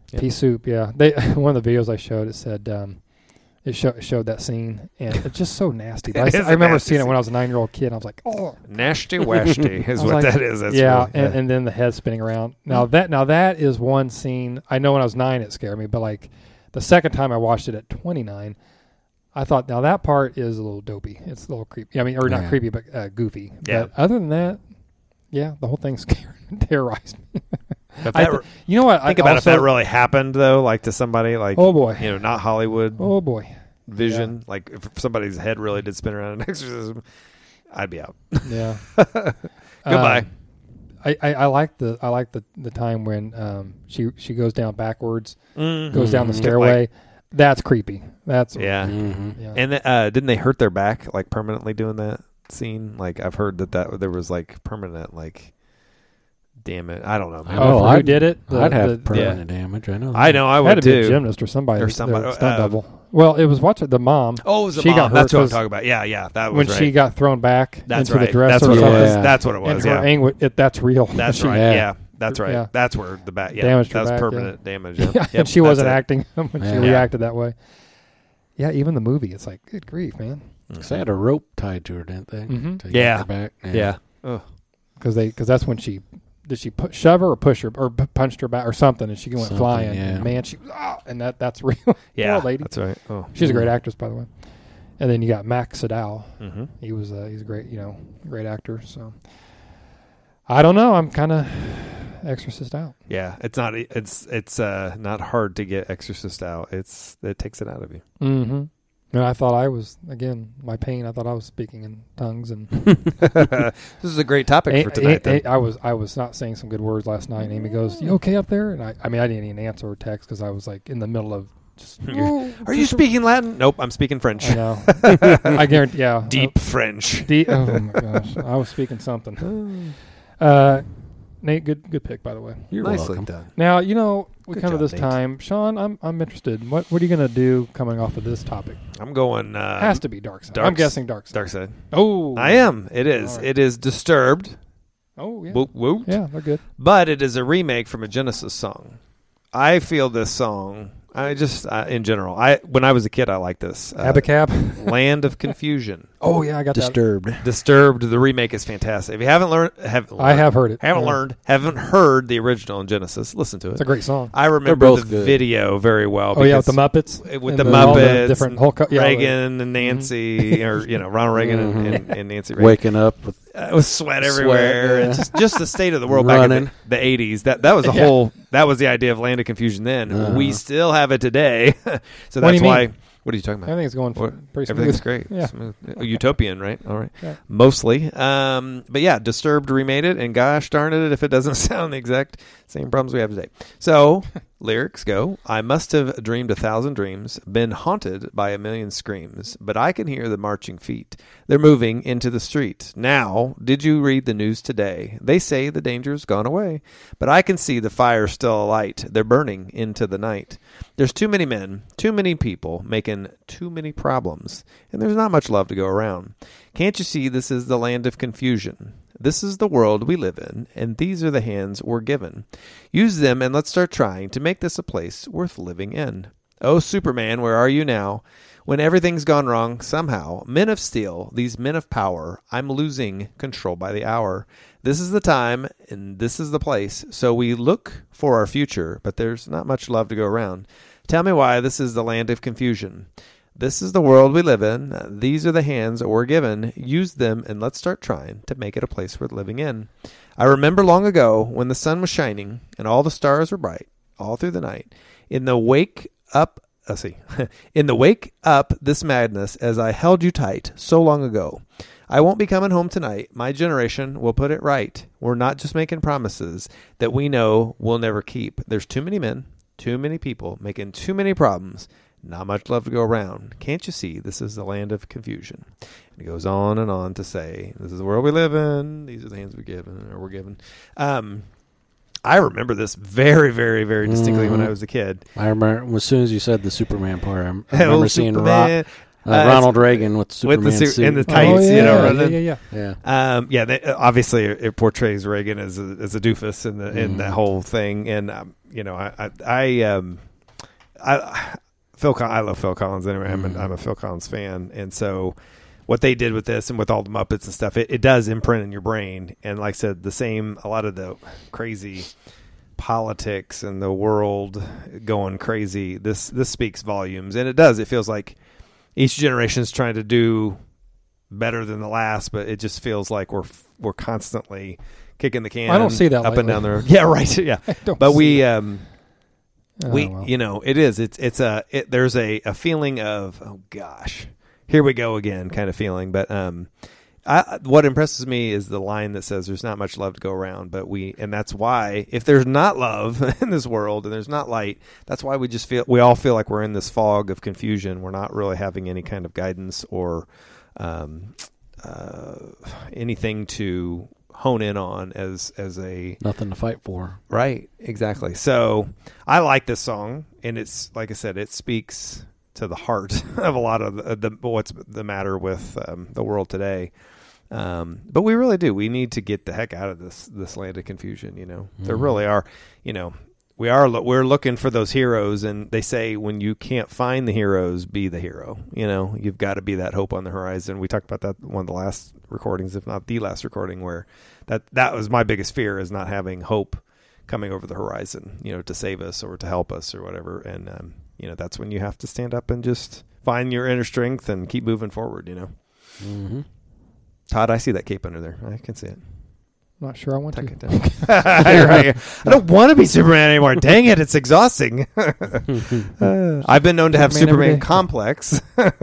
Yep. Pea soup. Yeah, they one of the videos I showed it said um, it show, showed that scene, and it's just so nasty. But It I, is I a remember nasty seeing it scene. when I was a nine year old kid. And I was like, oh, Nasty wasty is I was what like, that is. That's yeah, really- and, and then the head spinning around. Now that now that is one scene. I know when I was nine it scared me, but like the second time I watched it at twenty-nine, I thought now that part is a little dopey. It's a little creepy. I mean, or not Yeah. creepy, but uh, goofy. Yeah. But other than that, yeah, the whole thing scared, terrorized me. If I that th- re- you know what? think I about also, if that really happened though, like to somebody, like Oh boy. you know, not Hollywood Oh boy. vision. Like if somebody's head really did spin around an exorcism, I'd be out. Yeah. Goodbye. Um, I, I, I like the I like the, the time when um she she goes down backwards, Mhm. goes down the Mhm. stairway. That's creepy. That's Yeah. Mm-hmm. yeah. And uh, didn't they hurt their back like permanently doing that scene? Like I've heard that, that there was like permanent like, damn it, I don't know. Man. I know, oh, who I'd- did it? The- I'd have the- permanent damage. I know. That. I know I It had would to be a too. gymnast or somebody Or or somebody- somebody stunt uh, double. Well, it was watch it, the mom Oh, it was a She mom. got hurt That's what I'm 'cause talking about. Yeah, yeah, that was when right. she got thrown back That's into right. the dresser. That's or what it something. was. Yeah. That's what it was. And her Yeah, anguish, it, that's real. that's She- right. Yeah. Yeah, that's right. Yeah. That's where the back. Yeah, Damaged her that was back, yeah. permanent damage. Yeah, Yeah, Yep, and she that's wasn't it. acting when Yeah. she reacted that way. Yeah, even the movie, it's like, good grief, man. Because they had a rope tied to her, didn't they? Mhm. To get Yeah. her back. Yeah. Oh, Because they, because that's when she did she put, shove her or push her or p- punched her back or something, and she went Something, flying. yeah. And man, she ah, and that that's real. yeah. Poor lady. That's right. Oh. She's a great Mhm. actress, by the way. And then you got Max Sadal. Mm-hmm. He was uh, he's a great, you know, great actor. So I don't know. I'm kind of Exorcist out. Yeah, it's not. It's it's uh, not hard to get Exorcist out. It's it takes it out of you. Mm-hmm. And I thought I was again my pain. I thought I was speaking in tongues, and This is a great topic A- for tonight. A- then. A- I was I was not saying some good words last night. And Amy goes, "You okay up there?" And I I mean I didn't even answer her text because I was like in the middle of just. You're- Are you speaking Latin? Nope, I'm speaking French. I know. I guarantee. Yeah. Deep French. Deep. Oh my gosh, I was speaking something. Uh, Nate, good good pick by the way. You're Nicely welcome. done. Now you know we Good come to job, this Nate. time, Sean. I'm I'm interested. What what are you gonna do coming off of this topic? I'm going. Uh, Has to be Dark Side. Dark I'm S- guessing Dark Side. Dark Side. Oh, I am. It is. All right. It is Disturbed. Oh yeah. Woot woot. Yeah, they're good. But it is a remake from a Genesis song. I feel this song. I just, uh, in general, I when I was a kid, I liked this. Uh, Abacab. Land of Confusion. Oh yeah, I got that. Disturbed. Disturbed. The remake is fantastic. If you haven't learned, have I have heard it. haven't Yeah. learned, haven't heard the original in Genesis, listen to it. It's a great song. I remember both the good. video very well. Oh yeah, with the because Muppets. with and the all Muppets, different and Hulk. Yeah, Reagan and Nancy, or you know Ronald Reagan and, Mhm. and, and Nancy Reagan. Waking up with Uh, it was sweat Sweat, everywhere. yeah. And just, just the state of the world back in Running. the, the eighties. That that was the Yeah. whole. That was the idea of Land of Confusion. Then Uh-huh. we still have it today. so What do that's you mean? why. What are you talking about? Everything's going What? pretty smooth. Everything's great. Yeah. Smooth. Uh, Utopian, right? All right. Yeah. Mostly. Um, but yeah, Disturbed remade it, and gosh darn it, if it doesn't sound the exact same problems we have today. So, lyrics go, I must have dreamed a thousand dreams, been haunted by a million screams, but I can hear the marching feet. They're moving into the street. Now, did you read the news today? They say the danger's gone away, but I can see the fire still alight. They're burning into the night. There's too many men, too many people making too many problems, and there's not much love to go around. Can't you see this is the land of confusion? This is the world we live in, and these are the hands we're given. Use them and let's start trying to make this a place worth living in. Oh, Superman, where are you now? When everything's gone wrong, somehow, men of steel, these men of power, I'm losing control by the hour. This is the time, and this is the place. So we look for our future, but there's not much love to go around. Tell me why this is the land of confusion. This is the world we live in. These are the hands we're given. Use them, and let's start trying to make it a place worth living in. I remember long ago when the sun was shining, and all the stars were bright, all through the night. In the wake up Let's see. In the wake up this madness as I held you tight so long ago. I won't be coming home tonight. My generation will put it right. We're not just making promises that we know we'll never keep. There's too many men, too many people making too many problems. Not much love to go around. Can't you see this is the land of confusion? And it goes on and on to say, this is the world we live in. These are the hands we're given, or we're given. Um, I remember this very, very, very distinctly when I was a kid. I remember as soon as you said the Superman part, I, I Old remember seeing Ro- Superman. uh, Uh, Ronald Reagan with the with the Superman su- suit. in the Oh, tights, yeah, you know, yeah, running. yeah, yeah. yeah. Um, yeah, they, obviously it portrays Reagan as a, as a doofus in the in Mhm. that whole thing, and um, you know, I, I, I um, I, Phil, Con- I love Phil Collins anyway. I'm, Mm-hmm. a, I'm a Phil Collins fan, and so what they did with this and with all the Muppets and stuff, it, it does imprint in your brain. And like I said, the same, a lot of the crazy politics and the world going crazy. This this speaks volumes, and it does. It feels like each generation is trying to do better than the last, but it just feels like we're we're constantly kicking the can. I don't see that up and lately. down the road. Yeah, right. Yeah, don't but see we that. um Oh, we well. you know it is it's it's a it, there's a a feeling of, oh gosh, here we go again kind of feeling. But um I, what impresses me is the line that says there's not much love to go around, but we, and that's why if there's not love in this world and there's not light, that's why we just feel, we all feel like we're in this fog of confusion. We're not really having any kind of guidance or um, uh, anything to hone in on as, as a, Nothing to fight for. right. Exactly. So I like this song, and it's, like I said, it speaks to the heart of a lot of the, the what's the matter with um, the world today. Um, but we really do. We need to get the heck out of this this land of confusion. You know, Mm-hmm. there really are. You know, we are lo- we're looking for those heroes, and they say when you can't find the heroes, be the hero. You know, you've got to be that hope on the horizon. We talked about that one of the last recordings, if not the last recording, where that that was my biggest fear, is not having hope coming over the horizon. You know, to save us or to help us or whatever. And um, you know, that's when you have to stand up and just find your inner strength and keep moving forward. You know. Mm-hmm. Todd, I see that cape under there. I can see it. I'm not sure I want Tuck to. it down. I don't want to be Superman anymore. Dang it, it's exhausting. Uh, I've been known to have Superman every Superman day. complex.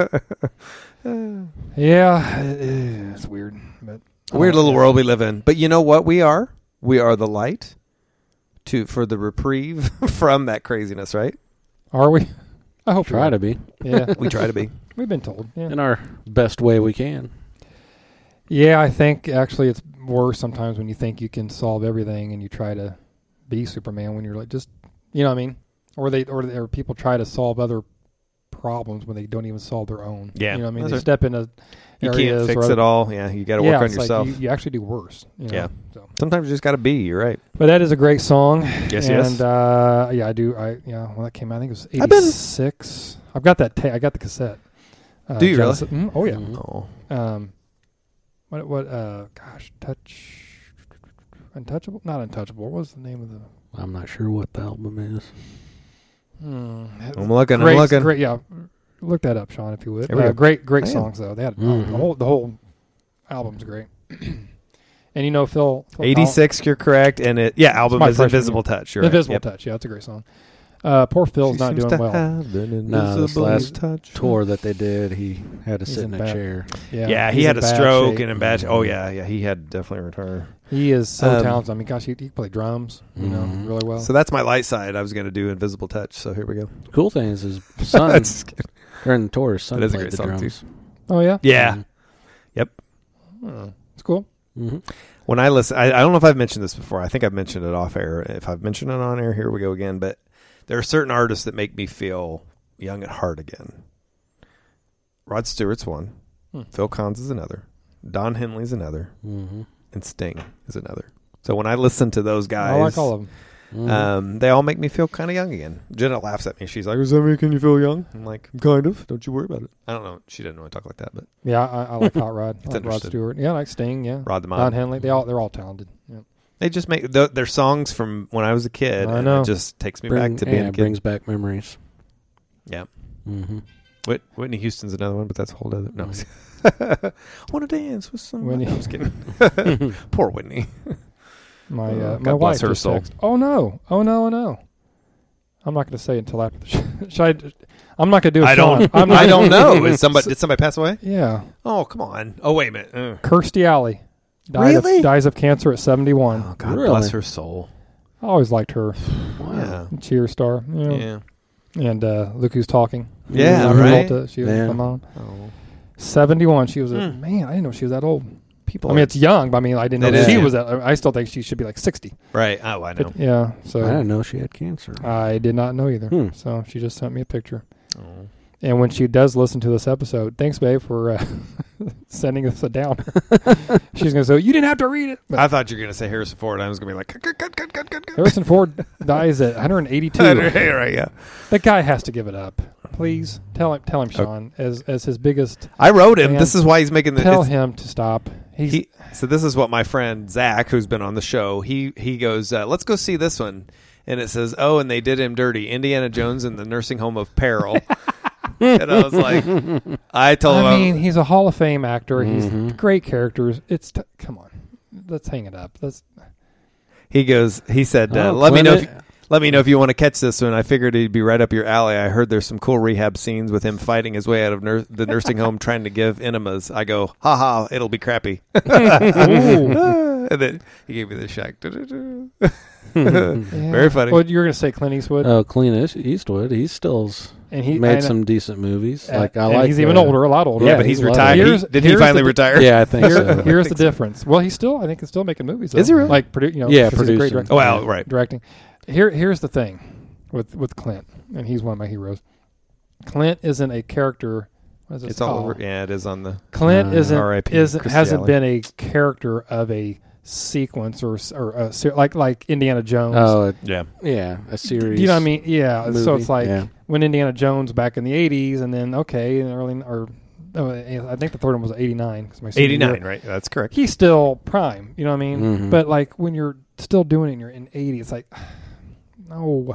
Yeah, it, it's weird, but Weird uh, little yeah. world we live in. But you know what we are? We are the light to for the reprieve from that craziness, right? Are we? I hope we Try are. to be Yeah, We try to be. we've been told. Yeah. in our best way we can. Yeah, I think actually it's worse sometimes when you think you can solve everything and you try to be Superman when you're like just, you know what I mean? Or they or, or people try to solve other problems when they don't even solve their own. Yeah, You know what I mean? that's They right. step into You areas can't fix or other- it all. Yeah, you got to yeah, work on it's like yourself. you, you actually do worse. You know? Yeah. So. Sometimes you just got to be. You're right. But that is a great song. Yes, and, yes. uh, yeah, I do. I yeah, when that came out, I think it was I've been- eighty-six. I've got that. Ta- I got the cassette. Uh, Do you really? Genesis- mm, oh yeah. Mhm. Oh. Um, what what? Uh, gosh, touch, untouchable, not untouchable. What was the name of the? I'm not sure what the album is. Hmm. I'm looking. Great, I'm looking. great. Yeah, look that up, Sean, if you would. There we Uh, go. great, great I am. songs though. They had Mhm. the whole the whole album's great. And you know, Phil, Phil eighty-six, you're correct. And it, yeah, album my is freshman Invisible Touch. You're Collins- right. Invisible Yep. Touch. Yeah, it's a great song. Uh, poor Phil's She not seems doing to well. have an No, this invisible last touch. Tour that they did, he had to He's sit in in a bad- chair. Yeah, Yeah, he he's had in a bad stroke shape. and in bad. Oh yeah, yeah, he had definitely retire. He is so Um, talented. I mean, gosh, he, he can play drums, you know, Mhm. really well. So that's my light side. I was going to do Invisible Touch. So here we go. Cool thing is his son That's good. during the tour, his son That is a played great the song, too. drums. Oh yeah, Yeah. Hmm. It's cool. Mm-hmm. When I listen, I, I don't know if I've mentioned this before. I think I've mentioned it off air. If I've mentioned it on air, here we go again. But there are certain artists that make me feel young at heart again. Rod Stewart's one. Hmm. Phil Collins is another. Don Henley's another. Mm-hmm. And Sting is another. So when I listen to those guys, I like all of them. Mm-hmm. Um, they all make me feel kind of young again. Jenna laughs at me. She's like, "Is that making you feel young?" I'm like, "Kind of. Don't you worry about it." I don't know. She doesn't really talk like that, but Yeah, I, I like Hot Rod. I It's like Rod understood. Stewart. Yeah, I like Sting. Yeah, Rod the Don Mod. Henley. They all they're all talented. Yeah. They just make th- their songs from when I was a kid. I and know. It just takes me Bring, back to being yeah, a it kid. brings back memories. Yeah. Mm-hmm. Whit- Whitney Houston's another one, but that's a whole other. No, Mm-hmm. I want to dance with Whitney. somebody. No, I was kidding. Poor Whitney. My Oh, uh, God my bless wife her just soul. texted. Oh no! Oh no! Oh no! I'm not going to say it until after the show. Should I? I'm not going to do. A I Sean. don't. I'm not I don't know. Is somebody did somebody pass away? Yeah, Oh, come on. Oh, wait a minute. Ugh. Kirstie Alley died Really? of dies of cancer at seventy-one. Oh, God Really? bless her soul. I always liked her. Wow. Cheer star. Yeah. Yeah. Yeah. And uh, look who's talking. Yeah, Donna right? Travolta, she was Yeah. my mom. Oh. seventy-one. She was a Hmm. man. I didn't know she was that old. People. I mean, it's young, but I mean, I didn't know It that is, she yeah. was that. I still think she should be like sixty. right. Oh, I know. But, yeah. So I didn't know she had cancer. I did not know either. Hmm. So she just sent me a picture. Oh. And when she does listen to this episode, thanks, babe, for uh, sending us down. She's going to say, you didn't have to read it. But I thought you were going to say Harrison Ford. I was going to be like, cut, cut, cut, cut, cut, cut. Harrison Ford dies at one hundred eighty-two. Right, yeah. That guy has to give it up. Please tell him, tell him, Sean, as as his biggest. I wrote him. fan, This is why he's making the. Tell it's- him to stop. He's, He, so this is what my friend Zach, who's been on the show, he he goes, uh, let's go see this one, and it says, oh, and they did him dirty, Indiana Jones in the Nursing Home of Peril, and I was like, I told him, I mean, he's a Hall of Fame actor. Mhm. He's great characters. It's t- come on, let's hang it up. Let's. he goes, he said, uh, Oh, let me know, if, Clint- let me know if you want to catch this one. I figured he'd be right up your alley. I heard there's some cool rehab scenes with him fighting his way out of nur- the nursing home, trying to give enemas. I go, ha ha, it'll be crappy. And then he gave me the shack. Very funny. Well, you're going to say Clint Eastwood, Oh, Clint East- Eastwood. He still's and he made and- some decent movies. uh, like I and like. he's even uh, older, a lot older. yeah, Yeah, but he's he's a lot retired. of- He- Here's- did he here's finally the- retire? Yeah, I think Here, so. here's the difference. Well, he's still, I think, he's still making movies. Though. Is he really? Like, produ- you know, Yeah, 'cause he's a great producing. director. Oh, wow, right. Directing. Here, here's the thing with with Clint, and he's one of my heroes. Clint isn't a character. What is this? It's all Oh. over. Yeah, it is on the. Clint Uh, isn't, R I P isn't Christy hasn't Alley. been a character of a sequence or s- or a, ser- like like Indiana Jones. Oh, it- Yeah. yeah, a series. Do you know what I mean? Yeah. So movie, it's like yeah. when Indiana Jones back in the eighties, and then okay, in the early or oh, I think the third one was eighty-nine. 'cause my senior year. eighty-nine, right? That's correct. He's still prime. You know what I mean? Mhm. But like when you're still doing it, and you're in eighty. It's like, no,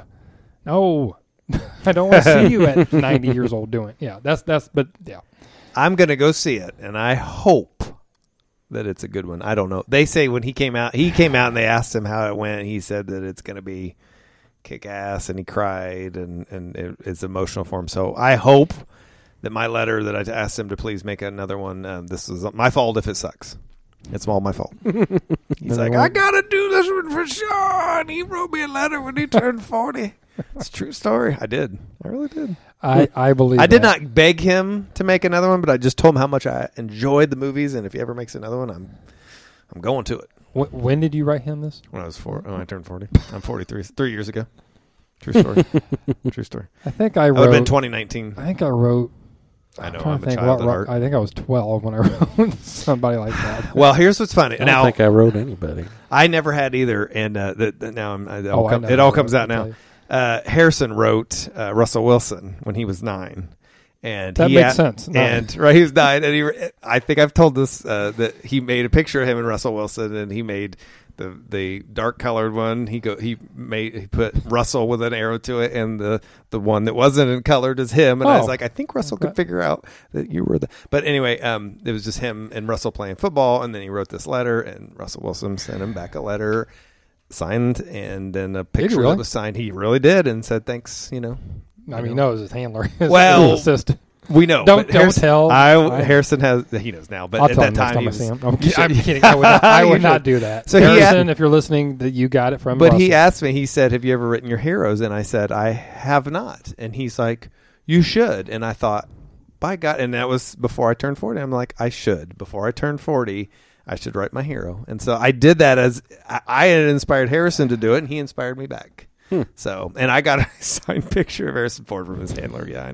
no, I don't want to see you at ninety years old doing. It. Yeah, that's that's. But yeah, I'm going to go see it, and I hope that it's a good one. I don't know. They say when he came out, he came out and they asked him how it went. He said that it's going to be kick ass, and he cried, and, and it, it's emotional for him. So I hope that my letter that I asked him to please make another one, um, this is my fault if it sucks. It's all my fault. He's like, I got to do this one for Sean. He wrote me a letter when he turned forty. It's a true story. I did. I really did. I I believe. I did that. not beg him to make another one, but I just told him how much I enjoyed the movies, and if he ever makes another one, I'm I'm going to it. Wh- when did you write him this? When I was four, oh, I turned forty. I'm forty-three, three years ago. True story. True story. I think I That would have wrote. been twenty nineteen. I think I wrote. I know trying I'm to a think child what at ro- heart. I think I was twelve when I wrote somebody like that. Well, here's what's funny. I don't Now think I wrote anybody. I never had either, and uh, the, the, now I'm, it all, Oh, I come, know. it all comes I'll out tell now. you. Uh, Harrison wrote uh, Russell Wilson when he was nine, and That he makes had- sense. Nine. And right, he was nine, and he. I think I've told this uh, that he made a picture of him and Russell Wilson, and he made the the dark colored one. He go he made he put Russell with an arrow to it, and the the one that wasn't in colored is him. And I was Oh. like, I think Russell Okay. could figure out that you were the. But anyway, um, it was just him and Russell playing football, and then he wrote this letter, and Russell Wilson sent him back a letter. Signed, and then a picture really? that was signed. He really did, and said thanks. You know, I you mean, know. no, it was his handler. His, Well, his assistant. we know. Don't- but don't Harrison, tell. I, I- Harrison has. He knows now, but I'll at tell that him next time, time he I was, see him. I'm, You kid- should- I'm kidding. I would not, I You would not should. do that. So he had- Harrison, if you're listening, that you got it from. But he Russell. asked me. He said, "Have you ever written your heroes?" And I said, "I have not." And he's like, "You should." And I thought, by God, and that was before I turned forty. I'm like, I should. Before I turned forty, I should write my hero. And so I did that as I, I had inspired Harrison to do it, and he inspired me back. Hmm. So, and I got a signed picture of Harrison Ford from his handler. Yeah,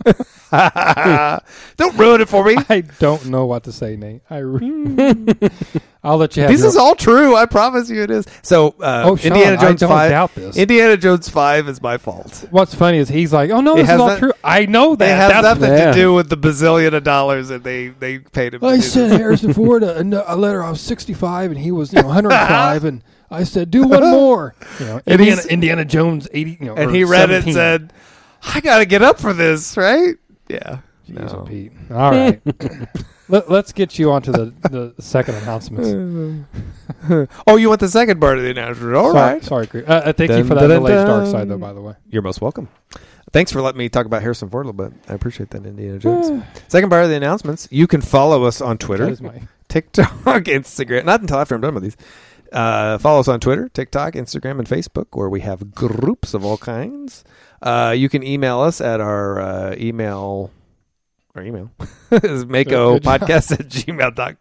I know. Don't ruin it for me. I don't know what to say, Nate. I re- I'll let you have This your- is all true. I promise you it is. So, uh, Oh, Sean, Indiana Jones I don't five. doubt this. Indiana Jones five is my fault. What's funny is he's like, "Oh no, It this is has all not- true." I know that. It has That's- nothing Yeah. to do with the bazillion of dollars that they, they paid him. to I do sent this. Harrison Ford a, a letter. I was sixty-five, and he was you know one hundred five, and I said, "Do one more." You know, And Indiana, he's- Indiana Jones eighty. You know, And or he read it and seventeen. said, "I got to get up for this, right?" Yeah. Jeez, No. oh, Pete. All right, Let, let's get you onto the the second announcements. Oh, you want the second part of the announcement? All sorry, right. sorry, Chris. Uh, uh, thank you Dun, for that dun, dun, delayed dark dun. side, though. By the way, You're most welcome. Thanks for letting me talk about Harrison Ford a little bit. I appreciate that, Indiana Jones. Second part of the announcements. You can follow us on Twitter. that is my. TikTok, Instagram. Not until after I'm done with these. Uh, follow us on Twitter, TikTok, Instagram, and Facebook, where we have groups of all kinds. Uh, you can email us at our uh, email. Our email is mako Good job. podcast at gmail dot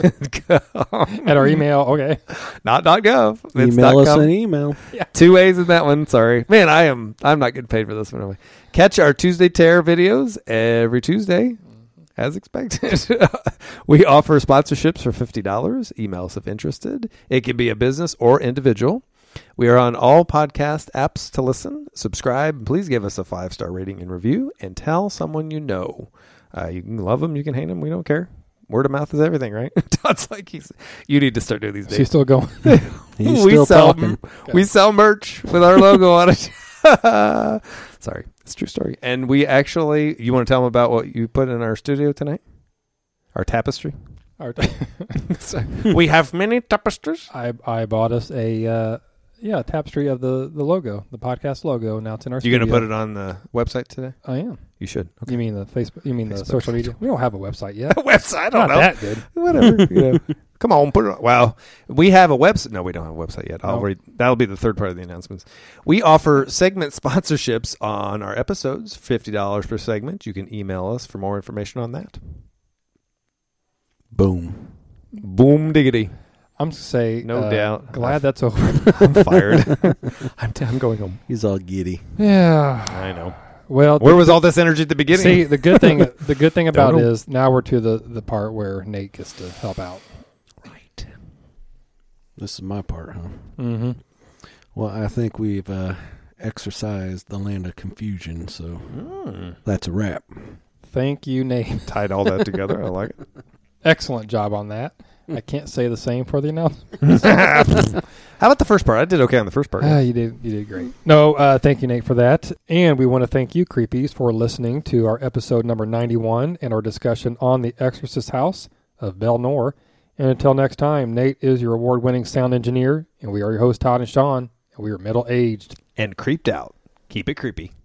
com. At our email, okay. Not dot gov. It's Email dot us com. an email. Two ways in that one. Sorry, man. I am. I'm not getting paid for this one. Anyway. Catch our Tuesday Terror videos every Tuesday as expected. We offer sponsorships for fifty dollars. Email us if interested. It can be a business or individual. We are on all podcast apps to listen. Subscribe. Please give us a five-star rating and review, and tell someone you know. Uh, you can love them. You can hate them. We don't care. Word of mouth is everything, right? Todd's like, he's, you need to start doing these days. She's still going. He's we still sell, talking. We sell merch with our logo on it. Sorry. It's a true story. And we actually, you want to tell them about what you put in our studio tonight? Our tapestry? Our We have many tapestries. I I bought us a uh, yeah tapestry of the, the logo, the podcast logo. Now it's in our. You're going to studio. put it on the website today? I am. You should. Okay. You mean the Facebook? You mean the Facebook. social media? We don't have a website yet. Website? I don't Not know. that good. Whatever. You know. Come on, put it on. Well, we have a website. No, we don't have a website yet. I'll No. read. That'll be the third part of the announcements. We offer segment sponsorships on our episodes, fifty dollars per segment. You can email us for more information on that. Boom. Boom diggity. I'm just say No uh, doubt. Glad that's over. I'm fired. I'm, t- I'm going home. He's all giddy. Yeah. I know. Well, Where was all this energy at the beginning? see the good thing. The good thing about Don't it know. is now we're to the the part where Nate gets to help out. Right. This is my part, huh? Mm-hmm. Well, I think we've uh, exercised the land of confusion, so Mm. that's a wrap. Thank you, Nate. Tied all that together. I like it. Excellent job on that. I can't say the same for the announcement. How about the first part? I did okay on the first part. Ah, you did. You did great. No, uh, thank you, Nate, for that. And we want to thank you, Creepies, for listening to our episode number ninety-one and our discussion on the Exorcist House of Belle Noor. And until next time, Nate is your award-winning sound engineer, and we are your hosts, Todd and Sean, and we are middle-aged. And creeped out. Keep it creepy.